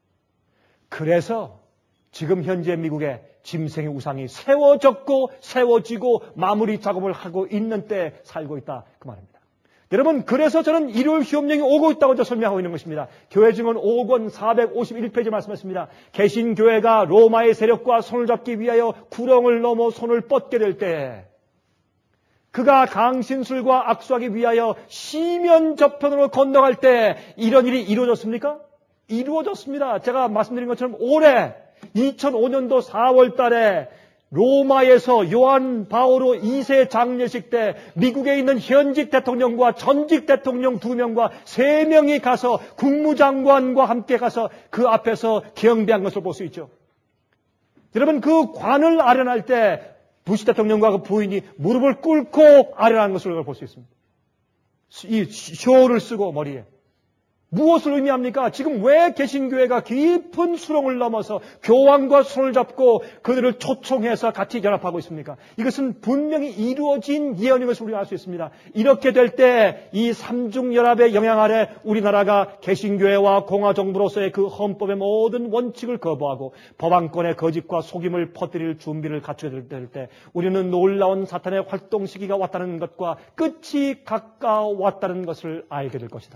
그래서 지금 현재 미국에 짐승의 우상이 세워졌고 세워지고 마무리 작업을 하고 있는 때에 살고 있다. 그 말입니다. 여러분, 그래서 저는 일요일 휴업령이 오고 있다고 설명하고 있는 것입니다. 교회 증언 5권 451페이지 말씀했습니다. 개신교회가 로마의 세력과 손을 잡기 위하여 구렁을 넘어 손을 뻗게 될 때 그가 강신술과 악수하기 위하여 시면 저편으로 건너갈 때 이런 일이 이루어졌습니까? 이루어졌습니다. 제가 말씀드린 것처럼 올해 2005년도 4월 달에 로마에서 요한 바오로 2세 장례식 때 미국에 있는 현직 대통령과 전직 대통령 2명과 3명이 가서 국무장관과 함께 가서 그 앞에서 경배한 것을 볼 수 있죠. 여러분, 그 관을 아련할 때 부시 대통령과 그 부인이 무릎을 꿇고 아련한 것을 볼 수 있습니다. 이 쇼를 쓰고 머리에. 무엇을 의미합니까? 지금 왜 개신교회가 깊은 수렁을 넘어서 교황과 손을 잡고 그들을 초청해서 같이 연합하고 있습니까? 이것은 분명히 이루어진 예언인 것을 우리가 알 수 있습니다. 이렇게 될 때 이 삼중연합의 영향 아래 우리나라가 개신교회와 공화정부로서의 그 헌법의 모든 원칙을 거부하고 법안권의 거짓과 속임을 퍼뜨릴 준비를 갖추게 될 때 우리는 놀라운 사탄의 활동 시기가 왔다는 것과 끝이 가까웠다는 것을 알게 될 것이다.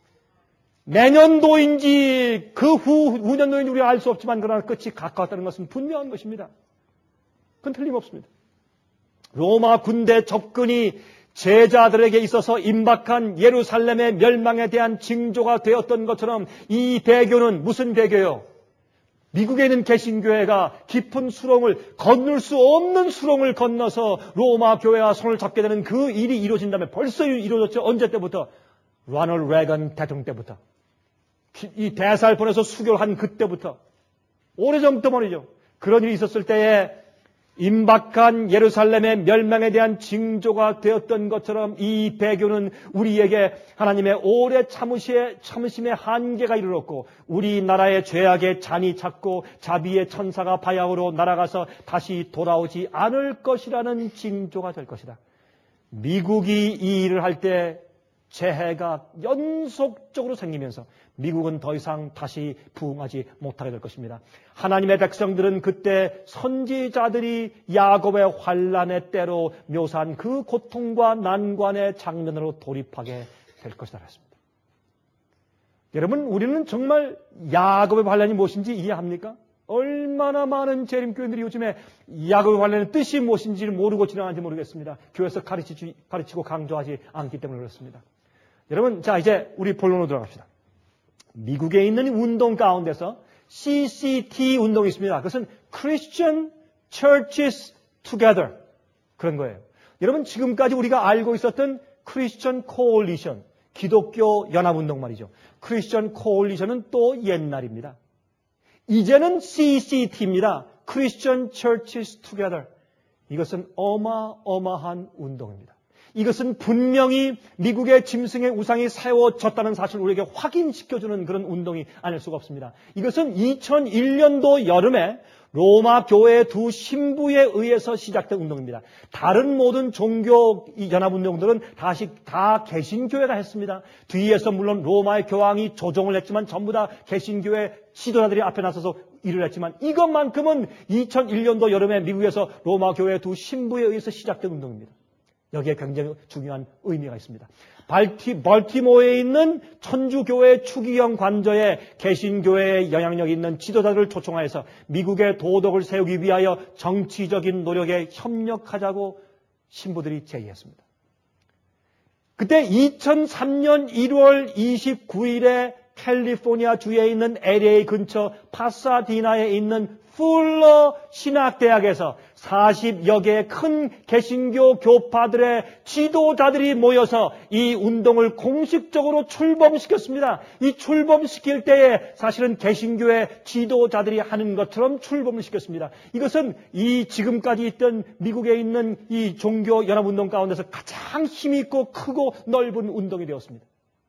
내년도인지 그 후년도인지 우리가 알 수 없지만 그러나 끝이 가까웠다는 것은 분명한 것입니다. 그건 틀림없습니다. 로마 군대 접근이 제자들에게 있어서 임박한 예루살렘의 멸망에 대한 징조가 되었던 것처럼 이 배교는 무슨 배교요? 미국에 있는 개신교회가 깊은 수렁을 건널 수 없는 수렁을 건너서 로마 교회와 손을 잡게 되는 그 일이 이루어진다면 벌써 이루어졌죠. 언제 때부터? 로널드 레건 대통령 때부터. 이 대사를 보내서 수교를 한 그때부터 오래전부터 말이죠. 그런 일이 있었을 때에 임박한 예루살렘의 멸망에 대한 징조가 되었던 것처럼 이 배교는 우리에게 하나님의 오래 참으심의 한계가 이르렀고 우리나라의 죄악의 잔이 찼고 자비의 천사가 바야흐로 날아가서 다시 돌아오지 않을 것이라는 징조가 될 것이다. 미국이 이 일을 할 때 재해가 연속적으로 생기면서 미국은 더 이상 다시 부흥하지 못하게 될 것입니다. 하나님의 백성들은 그때 선지자들이 야곱의 환난의 때로 묘사한 그 고통과 난관의 장면으로 돌입하게 될 것이다 했습니다. 여러분, 우리는 정말 야곱의 환난이 무엇인지 이해합니까? 얼마나 많은 재림교인들이 요즘에 야곱의 환난의 뜻이 무엇인지를 모르고 지나가는지 모르겠습니다. 교회에서 가르치고 강조하지 않기 때문에 그렇습니다. 여러분, 자, 이제 우리 본론으로 들어갑시다. 미국에 있는 운동 가운데서 CCT 운동이 있습니다. 그것은 Christian Churches Together. 그런 거예요. 여러분, 지금까지 우리가 알고 있었던 Christian Coalition, 기독교 연합운동 말이죠. Christian Coalition은 또 옛날입니다. 이제는 CCT입니다. Christian Churches Together. 이것은 어마어마한 운동입니다. 이것은 분명히 미국의 짐승의 우상이 세워졌다는 사실을 우리에게 확인시켜주는 그런 운동이 아닐 수가 없습니다. 이것은 2001년도 여름에 로마 교회의 두 신부에 의해서 시작된 운동입니다. 다른 모든 종교 연합운동들은 다 개신교회가 했습니다. 뒤에서 물론 로마의 교황이 조정을 했지만 전부 다 개신교회 지도자들이 앞에 나서서 일을 했지만 이것만큼은 2001년도 여름에 미국에서 로마 교회의 두 신부에 의해서 시작된 운동입니다. 여기에 굉장히 중요한 의미가 있습니다. 발티모어에 있는 천주교회 추기경 관저에 개신교회의 영향력이 있는 지도자들을 초청하여서 미국의 도덕을 세우기 위하여 정치적인 노력에 협력하자고 신부들이 제의했습니다. 그때 2003년 1월 29일에 캘리포니아 주에 있는 LA 근처 파사디나에 있는 풀러 신학대학에서 40여 개의 큰 개신교 교파들의 지도자들이 모여서 이 운동을 공식적으로 출범시켰습니다. 이 출범시킬 때에 사실은 개신교의 지도자들이 하는 것처럼 출범을 시켰습니다. 이것은 이 지금까지 있던 미국에 있는 이 종교 연합운동 가운데서 가장 힘있고 크고 넓은 운동이 되었습니다.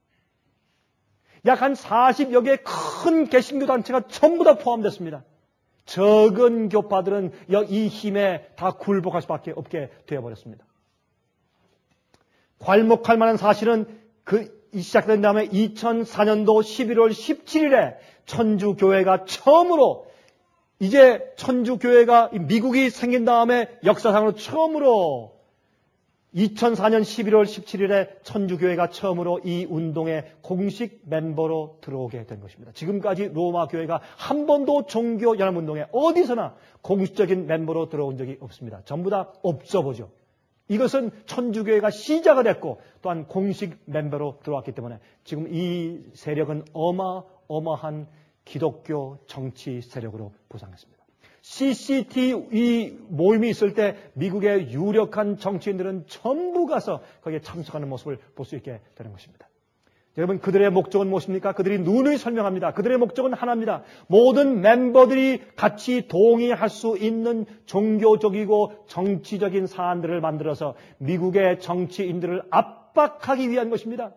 약 한 40여 개의 큰 개신교 단체가 전부 다 포함됐습니다. 적은 교파들은 이 힘에 다 굴복할 수밖에 없게 되어버렸습니다. 괄목할 만한 사실은 시작된 다음에 2004년도 11월 17일에 천주교회가 처음으로 이제 천주교회가 미국이 생긴 다음에 역사상으로 처음으로 2004년 11월 17일에 천주교회가 처음으로 이 운동의 공식 멤버로 들어오게 된 것입니다. 지금까지 로마 교회가 한 번도 종교 연합운동에 어디서나 공식적인 멤버로 들어온 적이 없습니다. 전부 다 옵저버죠. 이것은 천주교회가 시작이 됐고 또한 공식 멤버로 들어왔기 때문에 지금 이 세력은 어마어마한 기독교 정치 세력으로 부상했습니다. CCT 이 모임이 있을 때 미국의 유력한 정치인들은 전부 가서 거기에 참석하는 모습을 볼 수 있게 되는 것입니다. 여러분, 그들의 목적은 무엇입니까? 그들이 누누이 설명합니다. 그들의 목적은 하나입니다. 모든 멤버들이 같이 동의할 수 있는 종교적이고 정치적인 사안들을 만들어서 미국의 정치인들을 압박하기 위한 것입니다.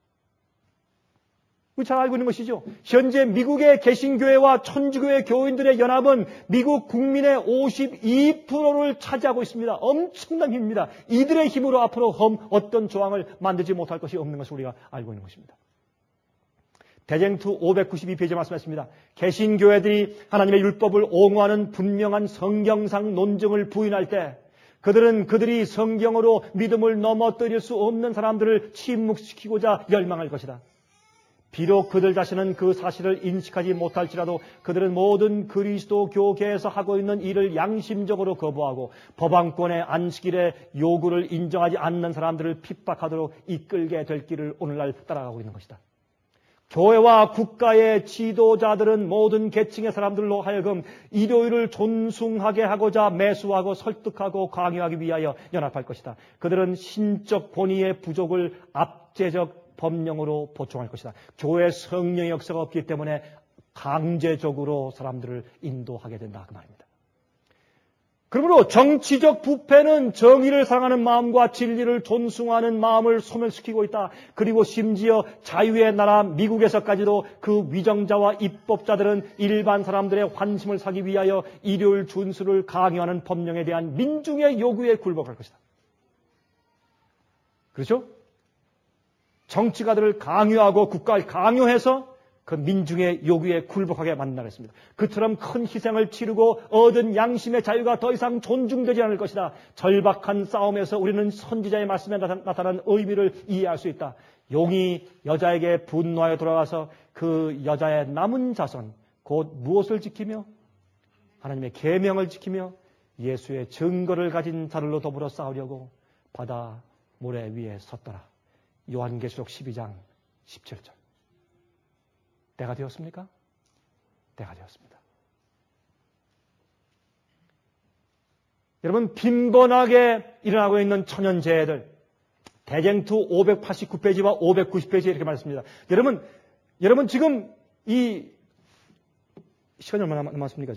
잘 알고 있는 것이죠. 현재 미국의 개신교회와 천주교회 교인들의 연합은 미국 국민의 52%를 차지하고 있습니다. 엄청난 힘입니다. 이들의 힘으로 앞으로 어떤 조항을 만들지 못할 것이 없는 것을 우리가 알고 있는 것입니다. 대쟁투 592페이지에 말씀했습니다. 개신교회들이 하나님의 율법을 옹호하는 분명한 성경상 논증을 부인할 때 그들이 성경으로 믿음을 넘어뜨릴 수 없는 사람들을 침묵시키고자 열망할 것이다. 비록 그들 자신은 그 사실을 인식하지 못할지라도 그들은 모든 그리스도교계에서 하고 있는 일을 양심적으로 거부하고 법안권의 안식일의 요구를 인정하지 않는 사람들을 핍박하도록 이끌게 될 길을 오늘날 따라가고 있는 것이다. 교회와 국가의 지도자들은 모든 계층의 사람들로 하여금 일요일을 존숭하게 하고자 매수하고 설득하고 강요하기 위하여 연합할 것이다. 그들은 신적 본의의 부족을 압제적 법령으로 보충할 것이다. 교회 성령의 역사가 없기 때문에 강제적으로 사람들을 인도하게 된다. 그 말입니다. 그러므로 정치적 부패는 정의를 사랑하는 마음과 진리를 존중하는 마음을 소멸시키고 있다. 그리고 심지어 자유의 나라 미국에서까지도 그 위정자와 입법자들은 일반 사람들의 환심을 사기 위하여 일요일 준수를 강요하는 법령에 대한 민중의 요구에 굴복할 것이다. 그렇죠? 정치가들을 강요하고 국가를 강요해서 그 민중의 요구에 굴복하게 만나겠습니다. 그처럼 큰 희생을 치르고 얻은 양심의 자유가 더 이상 존중되지 않을 것이다. 절박한 싸움에서 우리는 선지자의 말씀에 나타난 의미를 이해할 수 있다. 용이 여자에게 분노하여 돌아가서 그 여자의 남은 자손 곧 무엇을 지키며 하나님의 계명을 지키며 예수의 증거를 가진 자들로 더불어 싸우려고 바다 모래 위에 섰더라. 요한계시록 12장 17절. 때가 되었습니까? 때가 되었습니다. 여러분, 빈번하게 일어나고 있는 천연재해들, 대쟁투 589페이지와 590페이지에 이렇게 말씀합니다. 여러분 지금 이 시간이 얼마나 남았습니까?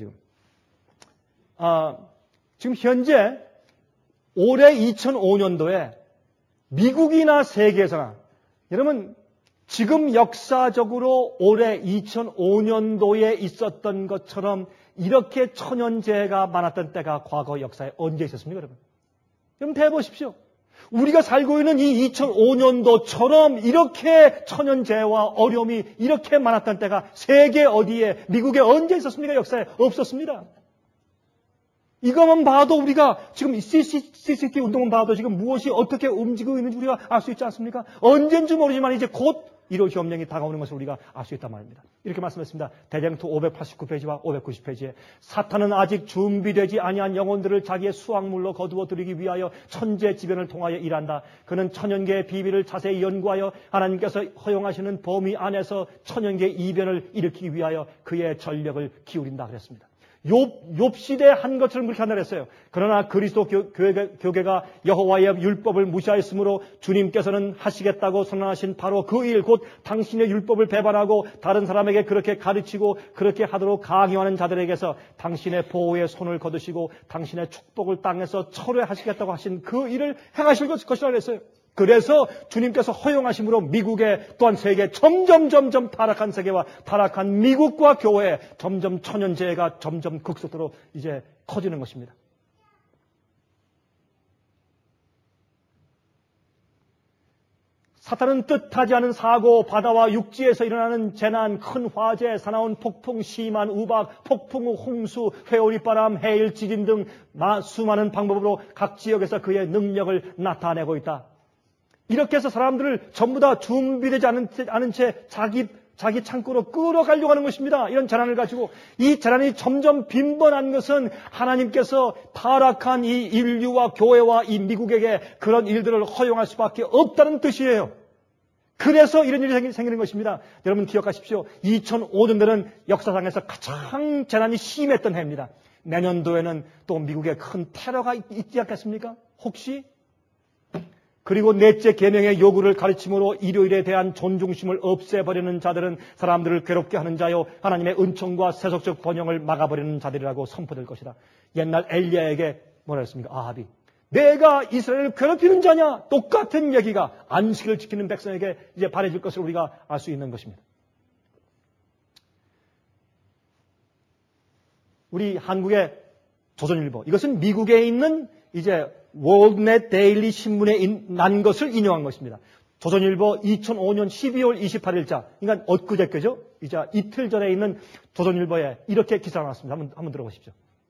지금 현재 올해 2005년도에 미국이나 세계에서나 여러분 지금 역사적으로 올해 2005년도에 있었던 것처럼 이렇게 천연재해가 많았던 때가 과거 역사에 언제 있었습니까, 여러분? 여러분 대보십시오. 우리가 살고 있는 이 2005년도처럼 이렇게 천연재해와 어려움이 이렇게 많았던 때가 세계 어디에, 미국에 언제 있었습니까? 역사에 없었습니다. 이것만 봐도 우리가 지금 CCTV 운동만 봐도 지금 무엇이 어떻게 움직이고 있는지 우리가 알 수 있지 않습니까? 언젠지 모르지만 이제 곧 1호 시험령이 다가오는 것을 우리가 알 수 있단 말입니다. 이렇게 말씀했습니다. 대쟁투 589페이지와 590페이지에 사탄은 아직 준비되지 아니한 영혼들을 자기의 수확물로 거두어 들이기 위하여 천재지변을 통하여 일한다. 그는 천연계의 비밀을 자세히 연구하여 하나님께서 허용하시는 범위 안에서 천연계의 이변을 일으키기 위하여 그의 전력을 기울인다 그랬습니다. 욥시대에 한 것처럼 그렇게 한다 그랬어요. 그러나 그리스도 교계가 여호와의 율법을 무시하였으므로 주님께서는 하시겠다고 선언하신 바로 그 일, 곧 당신의 율법을 배반하고 다른 사람에게 그렇게 가르치고 그렇게 하도록 강요하는 자들에게서 당신의 보호의 손을 거두시고 당신의 축복을 땅에서 철회하시겠다고 하신 그 일을 행하실 것이라 그랬어요. 그래서 주님께서 허용하심으로 미국에 또한 세계 점점 타락한 세계와 타락한 미국과 교회 점점 천연재해가 점점 극속도로 이제 커지는 것입니다. 사탄은 뜻하지 않은 사고, 바다와 육지에서 일어나는 재난, 큰 화재, 사나운 폭풍, 심한 우박, 폭풍 후 홍수, 회오리바람, 해일, 지진 등 수많은 방법으로 각 지역에서 그의 능력을 나타내고 있다. 이렇게 해서 사람들을 전부 다 준비되지 않은 채 자기 창고로 끌어가려고 하는 것입니다. 이런 재난을 가지고 이 재난이 점점 빈번한 것은 하나님께서 타락한 이 인류와 교회와 이 미국에게 그런 일들을 허용할 수밖에 없다는 뜻이에요. 그래서 이런 일이 생기는 것입니다. 여러분 기억하십시오. 2005년도는 역사상에서 가장 재난이 심했던 해입니다. 내년도에는 또 미국에 큰 테러가 있지 않겠습니까? 혹시? 그리고 넷째 계명의 요구를 가르침으로 일요일에 대한 존중심을 없애버리는 자들은 사람들을 괴롭게 하는 자요 하나님의 은총과 세속적 번영을 막아버리는 자들이라고 선포될 것이다. 옛날 엘리야에게 뭐라 했습니까? 아합이 내가 이스라엘을 괴롭히는 자냐? 똑같은 얘기가 안식을 지키는 백성에게 이제 바래질 것을 우리가 알 수 있는 것입니다. 우리 한국의 조선일보, 이것은 미국에 있는 이제 월드넷 데일리 신문에 난 것을 인용한 것입니다. 조선일보 2005년 12월 28일자, 그러니까 엊그저께죠. 이제 이틀 전에 있는 조선일보에 이렇게 기사가 나왔습니다. 한번 들어보십시오.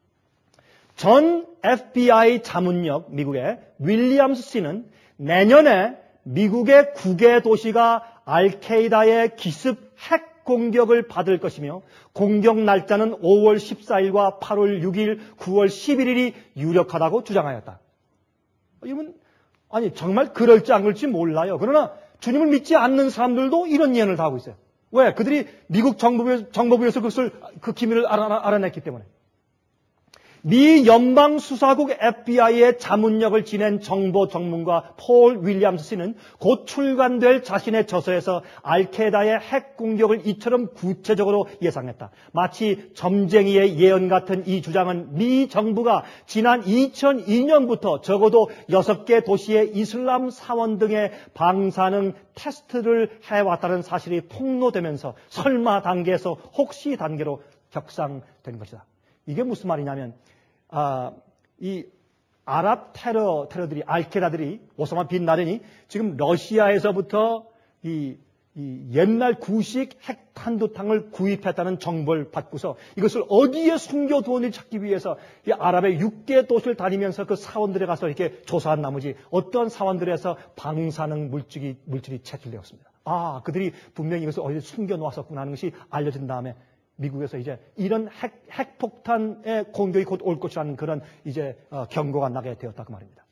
전 FBI 자문역 미국의 윌리엄스 씨는 내년에 미국의 9개 도시가 알케이다의 기습 핵 공격을 받을 것이며 공격 날짜는 5월 14일과 8월 6일, 9월 11일이 유력하다고 주장하였다. 이건 아니 정말 그럴지 안 그럴지 몰라요. 그러나 주님을 믿지 않는 사람들도 이런 예언을 다 하고 있어요. 왜? 그들이 미국 정보부에서 그 기밀을 알아냈기 때문에. 미 연방수사국 FBI의 자문역을 지낸 정보 전문가 폴 윌리엄스 씨는 곧 출간될 자신의 저서에서 알케이다의 핵 공격을 이처럼 구체적으로 예상했다. 마치 점쟁이의 예언 같은 이 주장은 미 정부가 지난 2002년부터 적어도 6개 도시의 이슬람 사원 등의 방사능 테스트를 해왔다는 사실이 폭로되면서 설마 단계에서 혹시 단계로 격상된 것이다. 이게 무슨 말이냐면 이 아랍 테러들이 알케이다들이 오사마 빈 라덴이 지금 러시아에서부터 이 옛날 구식 핵탄두탕을 구입했다는 정보를 받고서 이것을 어디에 숨겨두었는지 찾기 위해서 이 아랍의 6개 도시를 다니면서 그 사원들에 가서 이렇게 조사한 나머지 어떤 사원들에서 방사능 물질이 채출되었습니다. 그들이 분명히 이것을 어디에 숨겨놓았었구나 하는 것이 알려진 다음에 미국에서 이제 이런 핵폭탄의 공격이 곧 올 것이라는 그런 이제 경고가 나게 되었다 그 말입니다.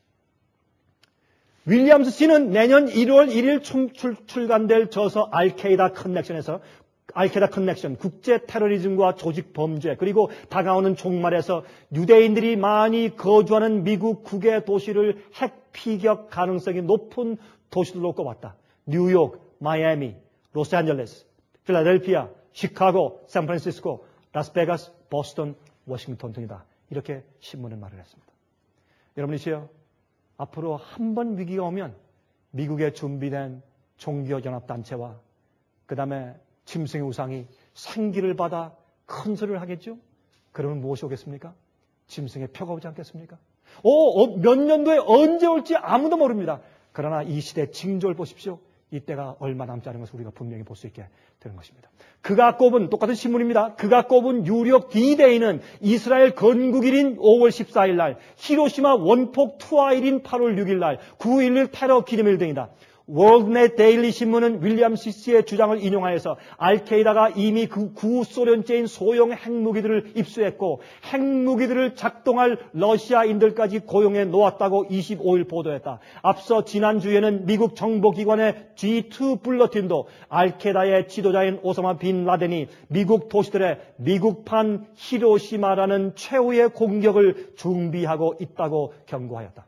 윌리엄스 씨는 내년 1월 1일 출간될 저서 알케이다 커넥션에서 알케이다 커넥션, 국제 테러리즘과 조직 범죄, 그리고 다가오는 종말에서 유대인들이 많이 거주하는 미국 9개 도시를 핵 피격 가능성이 높은 도시들로 꼽았다. 뉴욕, 마이애미, 로스앤젤레스, 필라델피아, 시카고, 샌프란시스코, 라스베가스, 보스턴, 워싱턴 등이다. 이렇게 신문은 말을 했습니다. 여러분이시여, 앞으로 한 번 위기가 오면 미국에 준비된 종교연합단체와 그 다음에 짐승의 우상이 생기를 받아 큰 소리를 하겠죠? 그러면 무엇이 오겠습니까? 짐승의 표가 오지 않겠습니까? 몇 년도에 언제 올지 아무도 모릅니다. 그러나 이 시대의 징조를 보십시오. 이때가 얼마 남지 않은 것을 우리가 분명히 볼 수 있게 되는 것입니다. 그가 꼽은, 똑같은 신문입니다. 그가 꼽은 유력 D-Day는 이스라엘 건국일인 5월 14일 날, 히로시마 원폭 투하일인 8월 6일 날, 9.11 테러 기념일 등이다. 월드넷 데일리 신문은 윌리엄스 씨의 주장을 인용하여서 알케이다가 이미 그 구소련제인 소형 핵무기들을 입수했고 핵무기들을 작동할 러시아인들까지 고용해 놓았다고 25일 보도했다. 앞서 지난주에는 미국 정보기관의 G2 불러틴도 알케이다의 지도자인 오사마 빈 라덴이 미국 도시들의 미국판 히로시마라는 최후의 공격을 준비하고 있다고 경고하였다.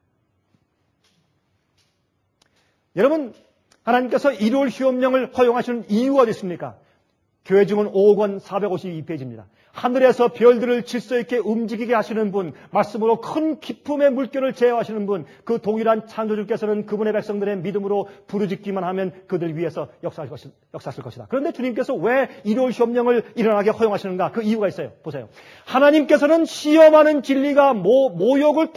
여러분, 하나님께서 일요일 휴업령을 허용하시는 이유가 어디 있습니까? 교회증은 5억 원 452페이지입니다. 하늘에서 별들을 질서 있게 움직이게 하시는 분, 말씀으로 큰 기품의 물결을 제어하시는 분, 그 동일한 창조주께서는 그분의 백성들의 믿음으로 부르짖기만 하면 그들 위해서 역사하실 것이다. 그런데 주님께서 왜 일요일 휴업령을 일어나게 허용하시는가? 그 이유가 있어요. 보세요. 하나님께서는 시험하는 진리가 모욕을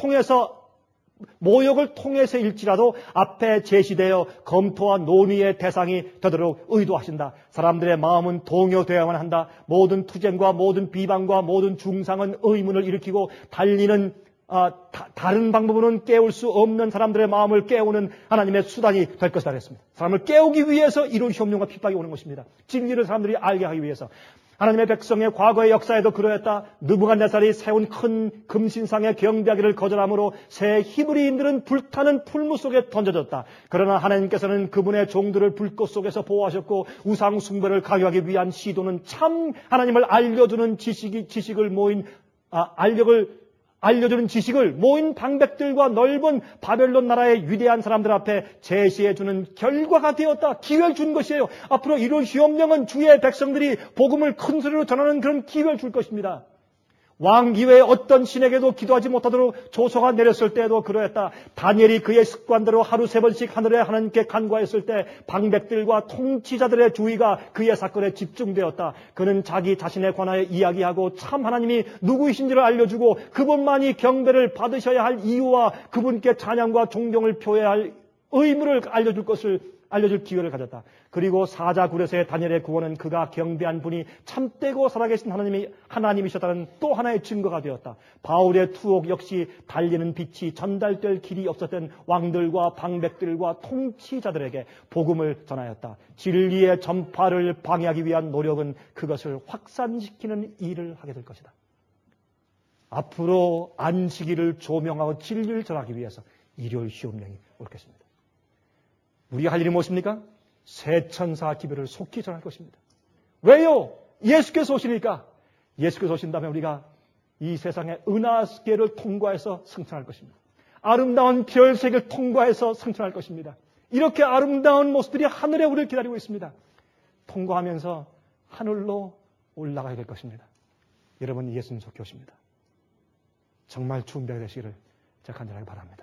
통해서일지라도 앞에 제시되어 검토와 논의의 대상이 되도록 의도하신다. 사람들의 마음은 동요되어야만 한다. 모든 투쟁과 모든 비방과 모든 중상은 의문을 일으키고 다른 방법으로는 깨울 수 없는 사람들의 마음을 깨우는 하나님의 수단이 될 것이다 그랬습니다. 사람을 깨우기 위해서 이런 시험령과 핍박이 오는 것입니다. 진리를 사람들이 알게 하기 위해서. 하나님의 백성의 과거의 역사에도 그러했다. 느부갓네살이 세운 큰 금신상의 경배하기를 거절함으로 새 히브리인들은 불타는 풀무 속에 던져졌다. 그러나 하나님께서는 그분의 종들을 불꽃 속에서 보호하셨고 우상 숭배를 강요하기 위한 시도는 참 하나님을 알려주는 알려주는 지식을 모인 방백들과 넓은 바벨론 나라의 위대한 사람들 앞에 제시해주는 결과가 되었다. 기회를 준 것이에요. 앞으로 이런 시험령은 주의 백성들이 복음을 큰 소리로 전하는 그런 기회를 줄 것입니다. 왕 이외에 어떤 신에게도 기도하지 못하도록 조서가 내렸을 때에도 그러했다. 다니엘이 그의 습관대로 하루 3번씩 하늘에 하나님께 간구하였을 때 방백들과 통치자들의 주의가 그의 사건에 집중되었다. 그는 자기 자신에 관하여 이야기하고 참 하나님이 누구이신지를 알려주고 그분만이 경배를 받으셔야 할 이유와 그분께 찬양과 존경을 표해야 할 의무를 알려줄 기회를 가졌다. 그리고 사자굴에서의 다니엘의 구원은 그가 경배한 분이 참되고 살아계신 하나님이셨다는 또 하나의 증거가 되었다. 바울의 투옥 역시 달리는 빛이 전달될 길이 없었던 왕들과 방백들과 통치자들에게 복음을 전하였다. 진리의 전파를 방해하기 위한 노력은 그것을 확산시키는 일을 하게 될 것이다. 앞으로 안식일을 조명하고 진리를 전하기 위해서 일요일 시험령이 올 것입니다. 우리가 할 일이 무엇입니까? 새 천사 기별을 속히 전할 것입니다. 왜요? 예수께서 오시니까. 예수께서 오신다면 우리가 이 세상의 은하계를 통과해서 승천할 것입니다. 아름다운 별세계를 통과해서 승천할 것입니다. 이렇게 아름다운 모습들이 하늘에 우리를 기다리고 있습니다. 통과하면서 하늘로 올라가야 될 것입니다. 여러분, 예수님 속히 오십니다. 정말 준비가 되시기를 제가 간절하게 바랍니다.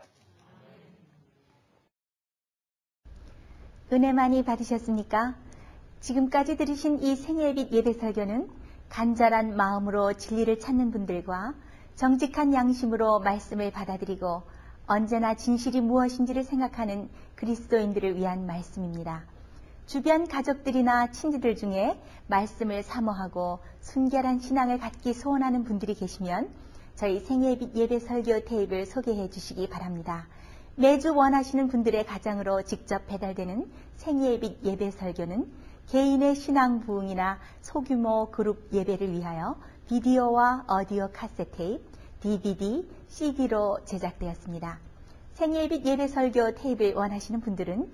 은혜 많이 받으셨습니까? 지금까지 들으신 이 생애빛 예배 설교는 간절한 마음으로 진리를 찾는 분들과 정직한 양심으로 말씀을 받아들이고 언제나 진실이 무엇인지를 생각하는 그리스도인들을 위한 말씀입니다. 주변 가족들이나 친지들 중에 말씀을 사모하고 순결한 신앙을 갖기 소원하는 분들이 계시면 저희 생애빛 예배 설교 테이프를 소개해 주시기 바랍니다. 매주 원하시는 분들의 가정으로 직접 배달되는 생애빛 예배 설교는 개인의 신앙 부흥이나 소규모 그룹 예배를 위하여 비디오와 오디오 카세트 테이프, DVD, CD로 제작되었습니다. 생애빛 예배 설교 테이프를 원하시는 분들은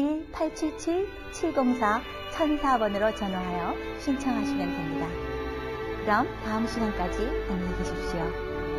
1-877-704-1004번으로 전화하여 신청하시면 됩니다. 그럼 다음 시간까지 안녕히 계십시오.